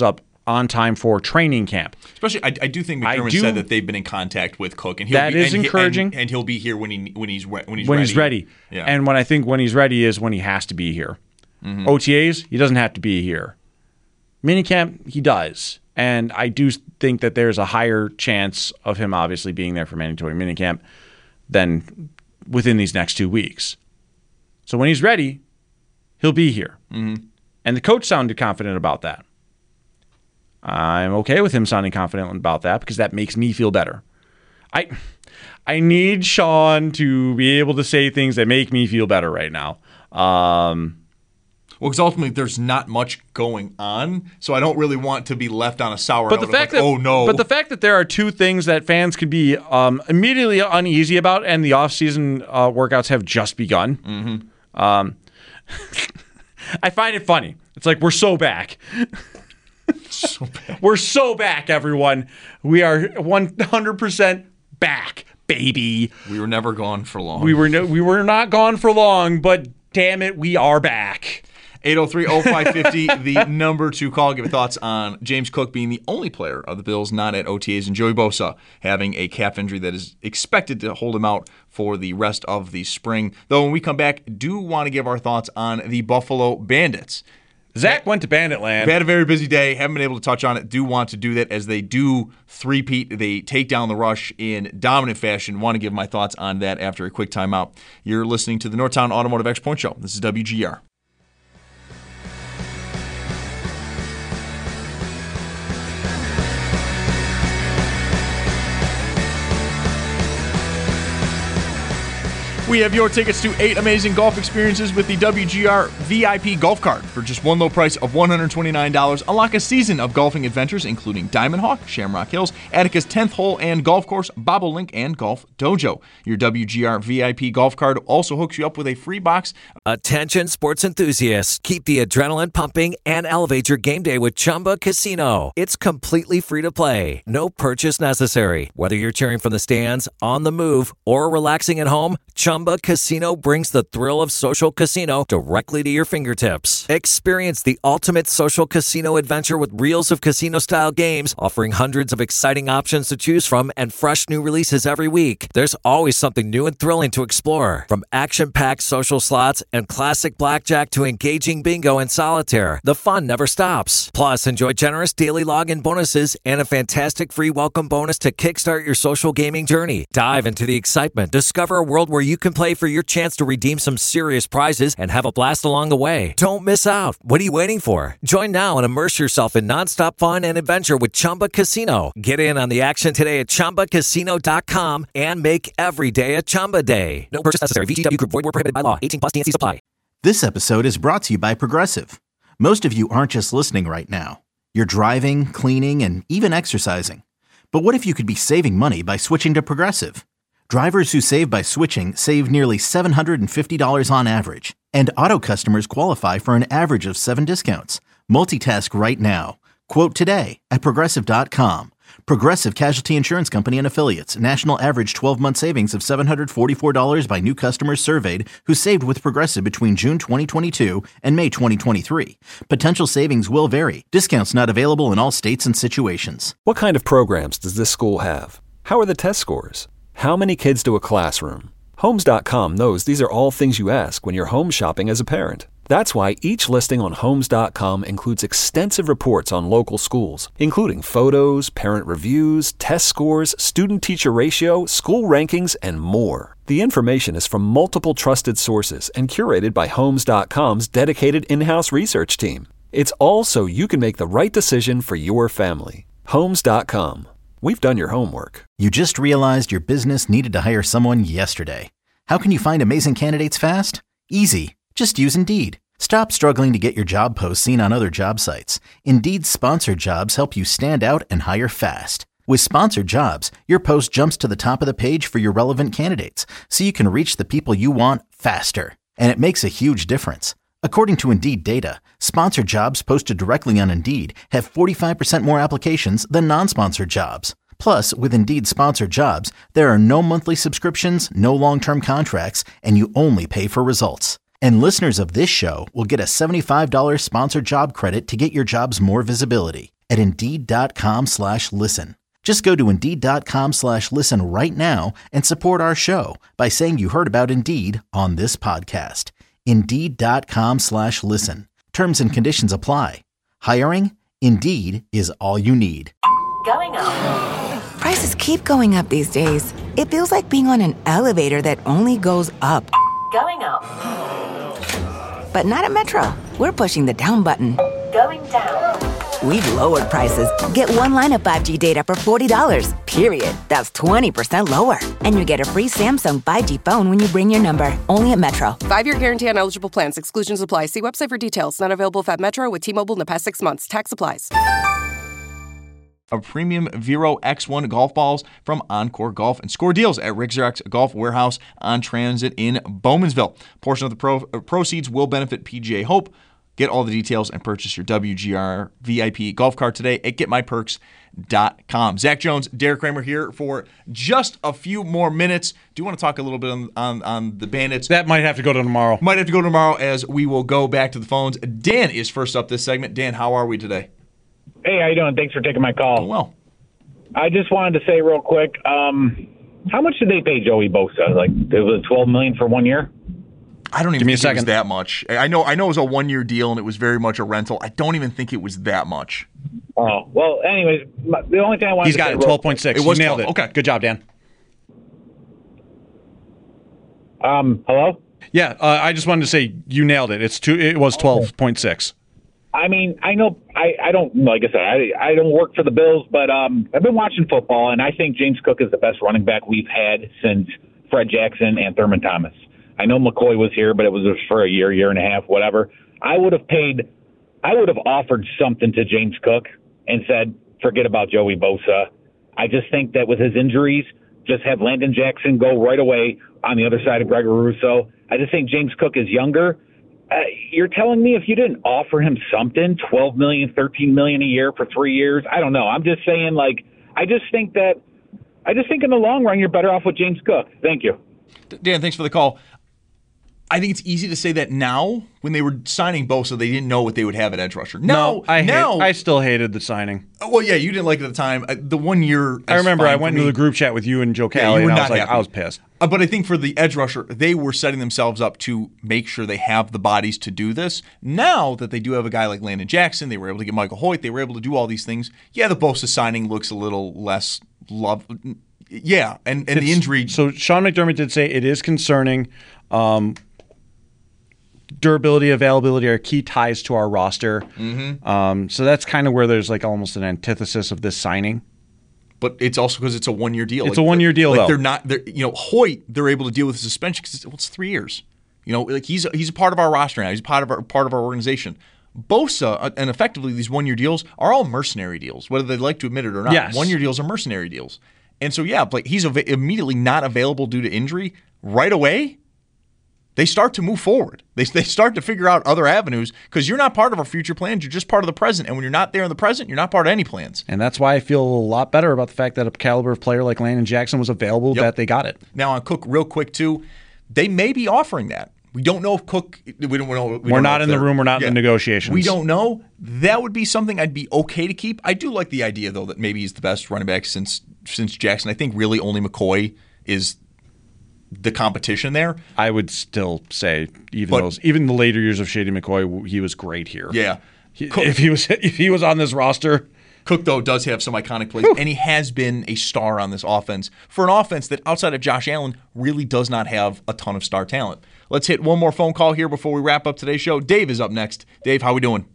on time for training camp. Especially, I, I do think McDermott do, said that they've been in contact with Cook, and he'll that be, is and, encouraging. And, and he'll be here when he when he's when he's when ready. he's ready. Yeah. And when I think when he's ready is when he has to be here. Mhm. O T As, he doesn't have to be here. Minicamp, he does. And I do think that there's a higher chance of him obviously being there for mandatory minicamp than within these next two weeks. So when he's ready, he'll be here. Mm-hmm. And the coach sounded confident about that. I'm okay with him sounding confident about that because that makes me feel better. I I need Sean to be able to say things that make me feel better right now. Um, well, because ultimately there's not much going on, so I don't really want to be left on a sour but note the fact of like, that, oh no. But the fact that there are two things that fans can be um, immediately uneasy about, and the off-season uh, workouts have just begun. Mm-hmm. Um, I find it funny. It's like we're so back. so back. We're so back, everyone. We are one hundred percent back, baby. We were never gone for long. We were no, we were not gone for long, but damn it, we are back. eight oh three oh five five oh, the number to call. Give your thoughts on James Cook being the only player of the Bills not at O T As and Joey Bosa having a calf injury that is expected to hold him out for the rest of the spring. Though when we come back, do want to give our thoughts on the Buffalo Bandits. Zach went to Bandit Land. They had a very busy day. Haven't been able to touch on it. Do want to do that as they do three-peat. They take down the rush in dominant fashion. Want to give my thoughts on that after a quick timeout. You're listening to the Northtown Automotive X Point Show. This is W G R. We have your tickets to eight amazing golf experiences with the W G R V I P Golf Card. For just one low price of one hundred twenty-nine dollars, unlock a season of golfing adventures including Diamond Hawk, Shamrock Hills, Attica's tenth Hole and Golf Course, Bobolink, and Golf Dojo. Your W G R V I P Golf Card also hooks you up with a free box. Attention sports enthusiasts, keep the adrenaline pumping and elevate your game day with Chumba Casino. It's completely free to play. No purchase necessary. Whether you're cheering from the stands, on the move, or relaxing at home, Chumba Casino brings the thrill of social casino directly to your fingertips. Experience the ultimate social casino adventure with reels of casino-style games, offering hundreds of exciting options to choose from and fresh new releases every week. There's always something new and thrilling to explore. From action-packed social slots and classic blackjack to engaging bingo and solitaire, the fun never stops. Plus, enjoy generous daily login bonuses and a fantastic free welcome bonus to kickstart your social gaming journey. Dive into the excitement. Discover a world where you can play for your chance to redeem some serious prizes and have a blast along the way. Don't miss out. What are you waiting for? Join now and immerse yourself in nonstop fun and adventure with Chumba Casino. Get in on the action today at Chumba Casino dot com and make every day a Chumba day. No purchase necessary. V G W Group. Void where prohibited by law. eighteen plus T N C supply. This episode is brought to you by Progressive. Most of you aren't just listening right now. You're driving, cleaning, and even exercising. But what if you could be saving money by switching to Progressive? Drivers who save by switching save nearly seven hundred fifty dollars on average, and auto customers qualify for an average of seven discounts. Multitask right now. Quote today at Progressive dot com. Progressive Casualty Insurance Company and Affiliates. National average twelve-month savings of seven hundred forty-four dollars by new customers surveyed who saved with Progressive between June twenty twenty-two and May twenty twenty-three. Potential savings will vary. Discounts not available in all states and situations. What kind of programs does this school have? How are the test scores? How many kids do a classroom? Homes dot com knows these are all things you ask when you're home shopping as a parent. That's why each listing on Homes dot com includes extensive reports on local schools, including photos, parent reviews, test scores, student-teacher ratio, school rankings, and more. The information is from multiple trusted sources and curated by Homes dot com's dedicated in-house research team. It's all so you can make the right decision for your family. Homes dot com. We've done your homework. You just realized your business needed to hire someone yesterday. How can you find amazing candidates fast? Easy. Just use Indeed. Stop struggling to get your job posts seen on other job sites. Indeed's sponsored jobs help you stand out and hire fast. With sponsored jobs, your post jumps to the top of the page for your relevant candidates, so you can reach the people you want faster. And it makes a huge difference. According to Indeed data, sponsored jobs posted directly on Indeed have forty-five percent more applications than non-sponsored jobs. Plus, with Indeed sponsored jobs, there are no monthly subscriptions, no long-term contracts, and you only pay for results. And listeners of this show will get a seventy-five dollars sponsored job credit to get your jobs more visibility at Indeed.com slash listen. Just go to Indeed.com slash listen right now and support our show by saying you heard about Indeed on this podcast. Indeed.com slash listen. Terms and conditions apply. Hiring? Indeed is all you need. Going up. Prices keep going up these days. It feels like being on an elevator that only goes up. Going up. But not at Metro. We're pushing the down button. Going down. We've lowered prices. Get one line of five G data for forty dollars, period. That's twenty percent lower. And you get a free Samsung five G phone when you bring your number. Only at Metro. Five-year guarantee on eligible plans. Exclusions apply. See website for details. Not available if at Metro with T-Mobile in the past six months. Tax applies. Of premium Vero X one golf balls from Encore Golf and score deals at Rick Xerox Golf Warehouse on Transit in Bowmansville. Portion of the pro- proceeds will benefit P G A Hope. Get all the details and purchase your W G R V I P golf cart today at get my perks dot com. Zach Jones, Derek Kramer here for just a few more minutes. Do you want to talk a little bit on, on, on the Bandits? That might have to go to tomorrow. Might have to go tomorrow as we will go back to the phones. Dan is first up this segment. Dan, how are we today? Hey, how you doing? Thanks for taking my call. Oh, well. I just wanted to say real quick, um, how much did they pay Joey Bosa? Like, it was twelve million dollars for one year? I don't even Give me think a it was second. that much. I know I know it was a one-year deal, and it was very much a rental. I don't even think it was that much. Oh, well, anyways, my- the only thing I wanted He's to got say it, real- twelve point six. It was you nailed twelve. it. Okay. Good job, Dan. Um, hello? Yeah, uh, I just wanted to say you nailed it. It's two. It was twelve point six. I mean, I know I, I don't, like I said, I, I don't work for the Bills, but um, I've been watching football, and I think James Cook is the best running back we've had since Fred Jackson and Thurman Thomas. I know McCoy was here, but it was for a year, year and a half, whatever. I would have paid, I would have offered something to James Cook and said, forget about Joey Bosa. I just think that with his injuries, just have Landon Jackson go right away on the other side of Gregor Rousseau. I just think James Cook is younger. Uh, you're telling me if you didn't offer him something, twelve million dollars, thirteen million dollars a year for three years, I don't know. I'm just saying, like, I just think that, I just think in the long run, you're better off with James Cook. Thank you. Dan, thanks for the call. I think it's easy to say that now. When they were signing Bosa, they didn't know what they would have at edge rusher. Now, no, I now, hate, I still hated the signing. well, yeah, you didn't like it at the time. Uh, The one year, I remember I went into into the group chat with you and Joe Yeah, Cali, you were and I not was like, happy. I was pissed. Uh, but I think for the edge rusher, they were setting themselves up to make sure they have the bodies to do this. Now that they do have a guy like Landon Jackson, they were able to get Michael Hoyt, they were able to do all these things. Yeah, the Bosa signing looks a little less love. Yeah, and, and the It's- injury. So Sean McDermott did say it is concerning. Um, durability, availability are key ties to our roster. Mhm. Um, so that's kind of where there's like almost an antithesis of this signing. But it's also because it's a one-year deal. It's a one-year deal, Like though. they're not, they're, you know, Hoyt. They're able to deal with the suspension because it's, well, it's three years. You know, like he's he's a part of our roster now. He's part of our part of our organization. Bosa uh, and effectively these one-year deals are all mercenary deals, whether they like to admit it or not. Yes. One-year deals are mercenary deals, and so yeah, like he's av- immediately not available due to injury right away. They start to move forward. They they start to figure out other avenues because you're not part of our future plans. You're just part of the present. And when you're not there in the present, you're not part of any plans. And that's why I feel a lot better about the fact that a caliber of player like Landon Jackson was available, Yep. that they got it. Now on Cook, real quick too, they may be offering that. We don't know if Cook. We don't know. We We're don't not know if in the they're- room. We're not yeah. in the negotiations. We don't know. That would be something I'd be okay to keep. I do like the idea though that maybe he's the best running back since since Jackson. I think really only McCoy is the competition there. I would still say even But- those, even the later years of Shady McCoy, he was great here. Yeah. He- if he was if he was on this roster, Cook, though, does have some iconic plays, and he has been a star on this offense for an offense that, outside of Josh Allen, really does not have a ton of star talent. Let's hit one more phone call here before we wrap up today's show. Dave is up next. Dave, how we doing?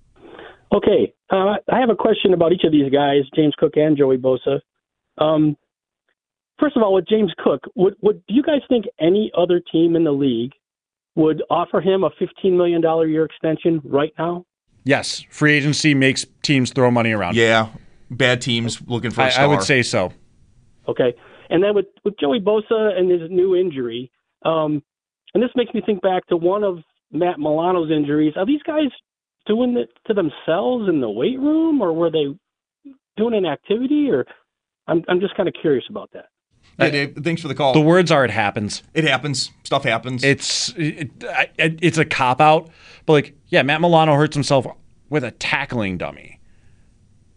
Okay, uh, I have a question about each of these guys, James Cook and Joey Bosa. Um, first of all, with James Cook, would, would do you guys think any other team in the league would offer him a fifteen million dollars a year extension right now? yes, free agency makes teams throw money around. Yeah, bad teams looking for a I, star. I would say so. Okay, and then with, with Joey Bosa and his new injury, um, and this makes me think back to one of Matt Milano's injuries. Are these guys doing it to themselves in the weight room, or were they doing an activity? Or I'm I'm just kind of curious about that. Yeah, Dave, thanks for the call. The words are it happens. It happens. Stuff happens. It's it, it, it's a cop out, but like yeah, Matt Milano hurts himself with a tackling dummy.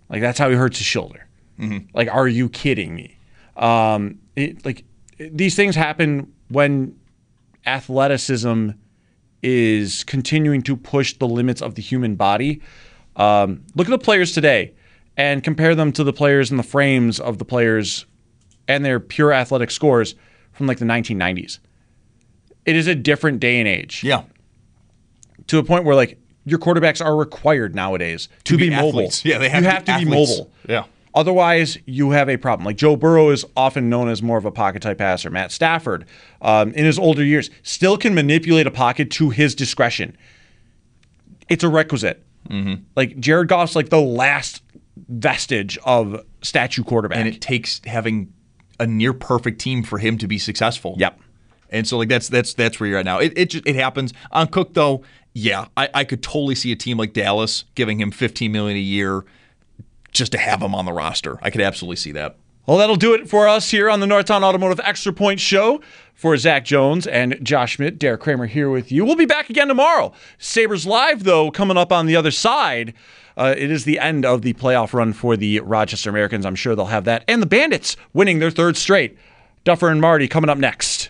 Like, that's how he hurts his shoulder. Mm-hmm. Like, are you kidding me? Um, it, like, these things happen when athleticism is continuing to push the limits of the human body. Um, look at the players today and compare them to the players in the frames of the players and their pure athletic scores from like the nineteen nineties. It is a different day and age. Yeah. To a point where like your quarterbacks are required nowadays to, To be, be mobile. athletes. Yeah, they have you to have be to be athletes. mobile. Yeah. Otherwise, you have a problem. Like Joe Burrow is often known as more of a pocket type passer. Matt Stafford, um, in his older years, still can manipulate a pocket to his discretion. It's a requisite. Mm-hmm. Like Jared Goff's like the last vestige of statue quarterback. And it takes having a near perfect team for him to be successful. Yep. And so like that's that's that's where you're at now. It it just, it happens. On Cook though, yeah, I, I could totally see a team like Dallas giving him fifteen million dollars a year just to have him on the roster. I could absolutely see that. Well, that'll do it for us here on the Northtown Automotive Extra Point Show. For Zach Jones and Josh Schmidt, Derek Kramer here with you. We'll be back again tomorrow. Sabres Live, though, coming up on the other side. Uh, it is the end of the playoff run for the Rochester Americans. I'm sure they'll have that. And the Bandits winning their third straight. Duffer and Marty coming up next.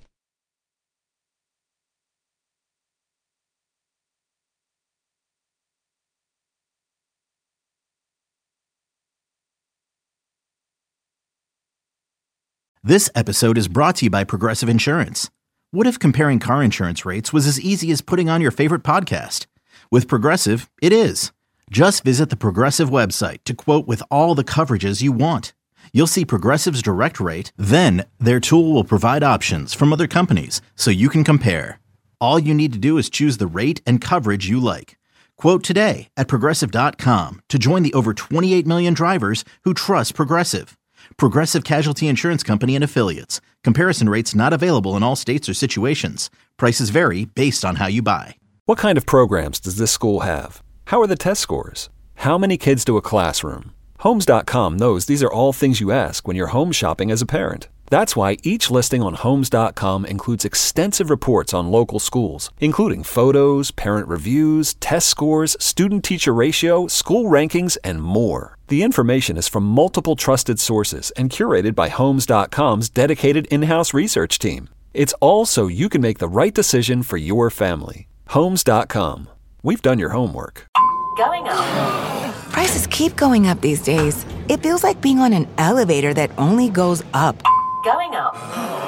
This episode is brought to you by Progressive Insurance. What if comparing car insurance rates was as easy as putting on your favorite podcast? With Progressive, it is. Just visit the Progressive website to quote with all the coverages you want. You'll see Progressive's direct rate, then their tool will provide options from other companies so you can compare. All you need to do is choose the rate and coverage you like. Quote today at Progressive dot com to join the over twenty-eight million drivers who trust Progressive. Progressive Casualty Insurance Company and Affiliates. Comparison rates not available in all states or situations. Prices vary based on how you buy. What kind of programs does this school have? How are the test scores? How many kids do a classroom? Homes dot com knows these are all things you ask when you're home shopping as a parent. That's why each listing on Homes dot com includes extensive reports on local schools, including photos, parent reviews, test scores, student-teacher ratio, school rankings, and more. The information is from multiple trusted sources and curated by Homes dot com's dedicated in-house research team. It's all so you can make the right decision for your family. Homes dot com. We've done your homework. Going up. Prices keep going up these days. It feels like being on an elevator that only goes up. Going up.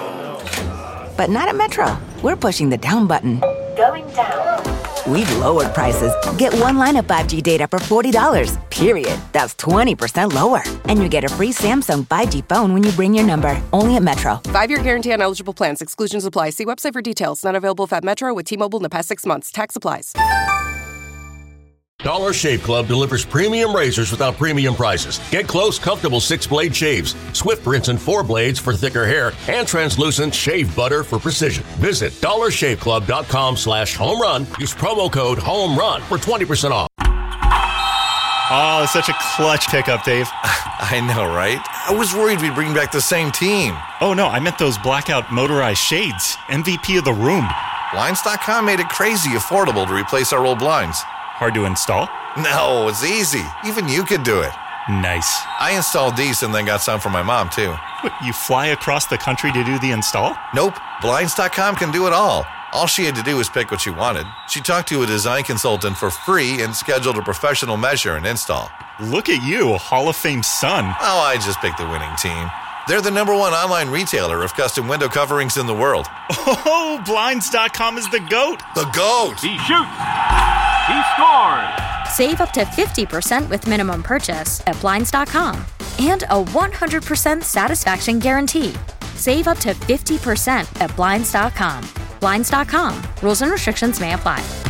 But not at Metro. We're pushing the down button. Going down. We've lowered prices. Get one line of five G data for forty dollars, period. That's twenty percent lower. And you get a free Samsung five G phone when you bring your number. Only at Metro. Five-year guarantee on eligible plans. Exclusions apply. See website for details. Not available if at Metro with T-Mobile in the past six months. Tax applies. Dollar Shave Club delivers premium razors without premium prices. Get close, comfortable six-blade shaves, swift rinse and four blades for thicker hair, and translucent shave butter for precision. Visit dollar shave club dot com slash home run. Use promo code HOMERUN for twenty percent off. Oh, such a clutch pickup, Dave. I know, right? I was worried we'd bring back the same team. Oh, no, I meant those blackout motorized shades. M V P of the room. Blinds dot com made it crazy affordable to replace our old blinds. Hard to install? No, it's easy. Even you could do it. Nice. I installed these and then got some for my mom, too. What, you fly across the country to do the install? Nope. Blinds dot com can do it all. All she had to do was pick what she wanted. She talked to a design consultant for free and scheduled a professional measure and install. Look at you, a Hall of Fame son. Oh, I just picked the winning team. They're the number one online retailer of custom window coverings in the world. Oh, Blinds dot com is the GOAT. The GOAT! He shoots! He scores! Save up to fifty percent with minimum purchase at Blinds dot com. And a one hundred percent satisfaction guarantee. Save up to fifty percent at Blinds dot com. Blinds dot com. Rules and restrictions may apply.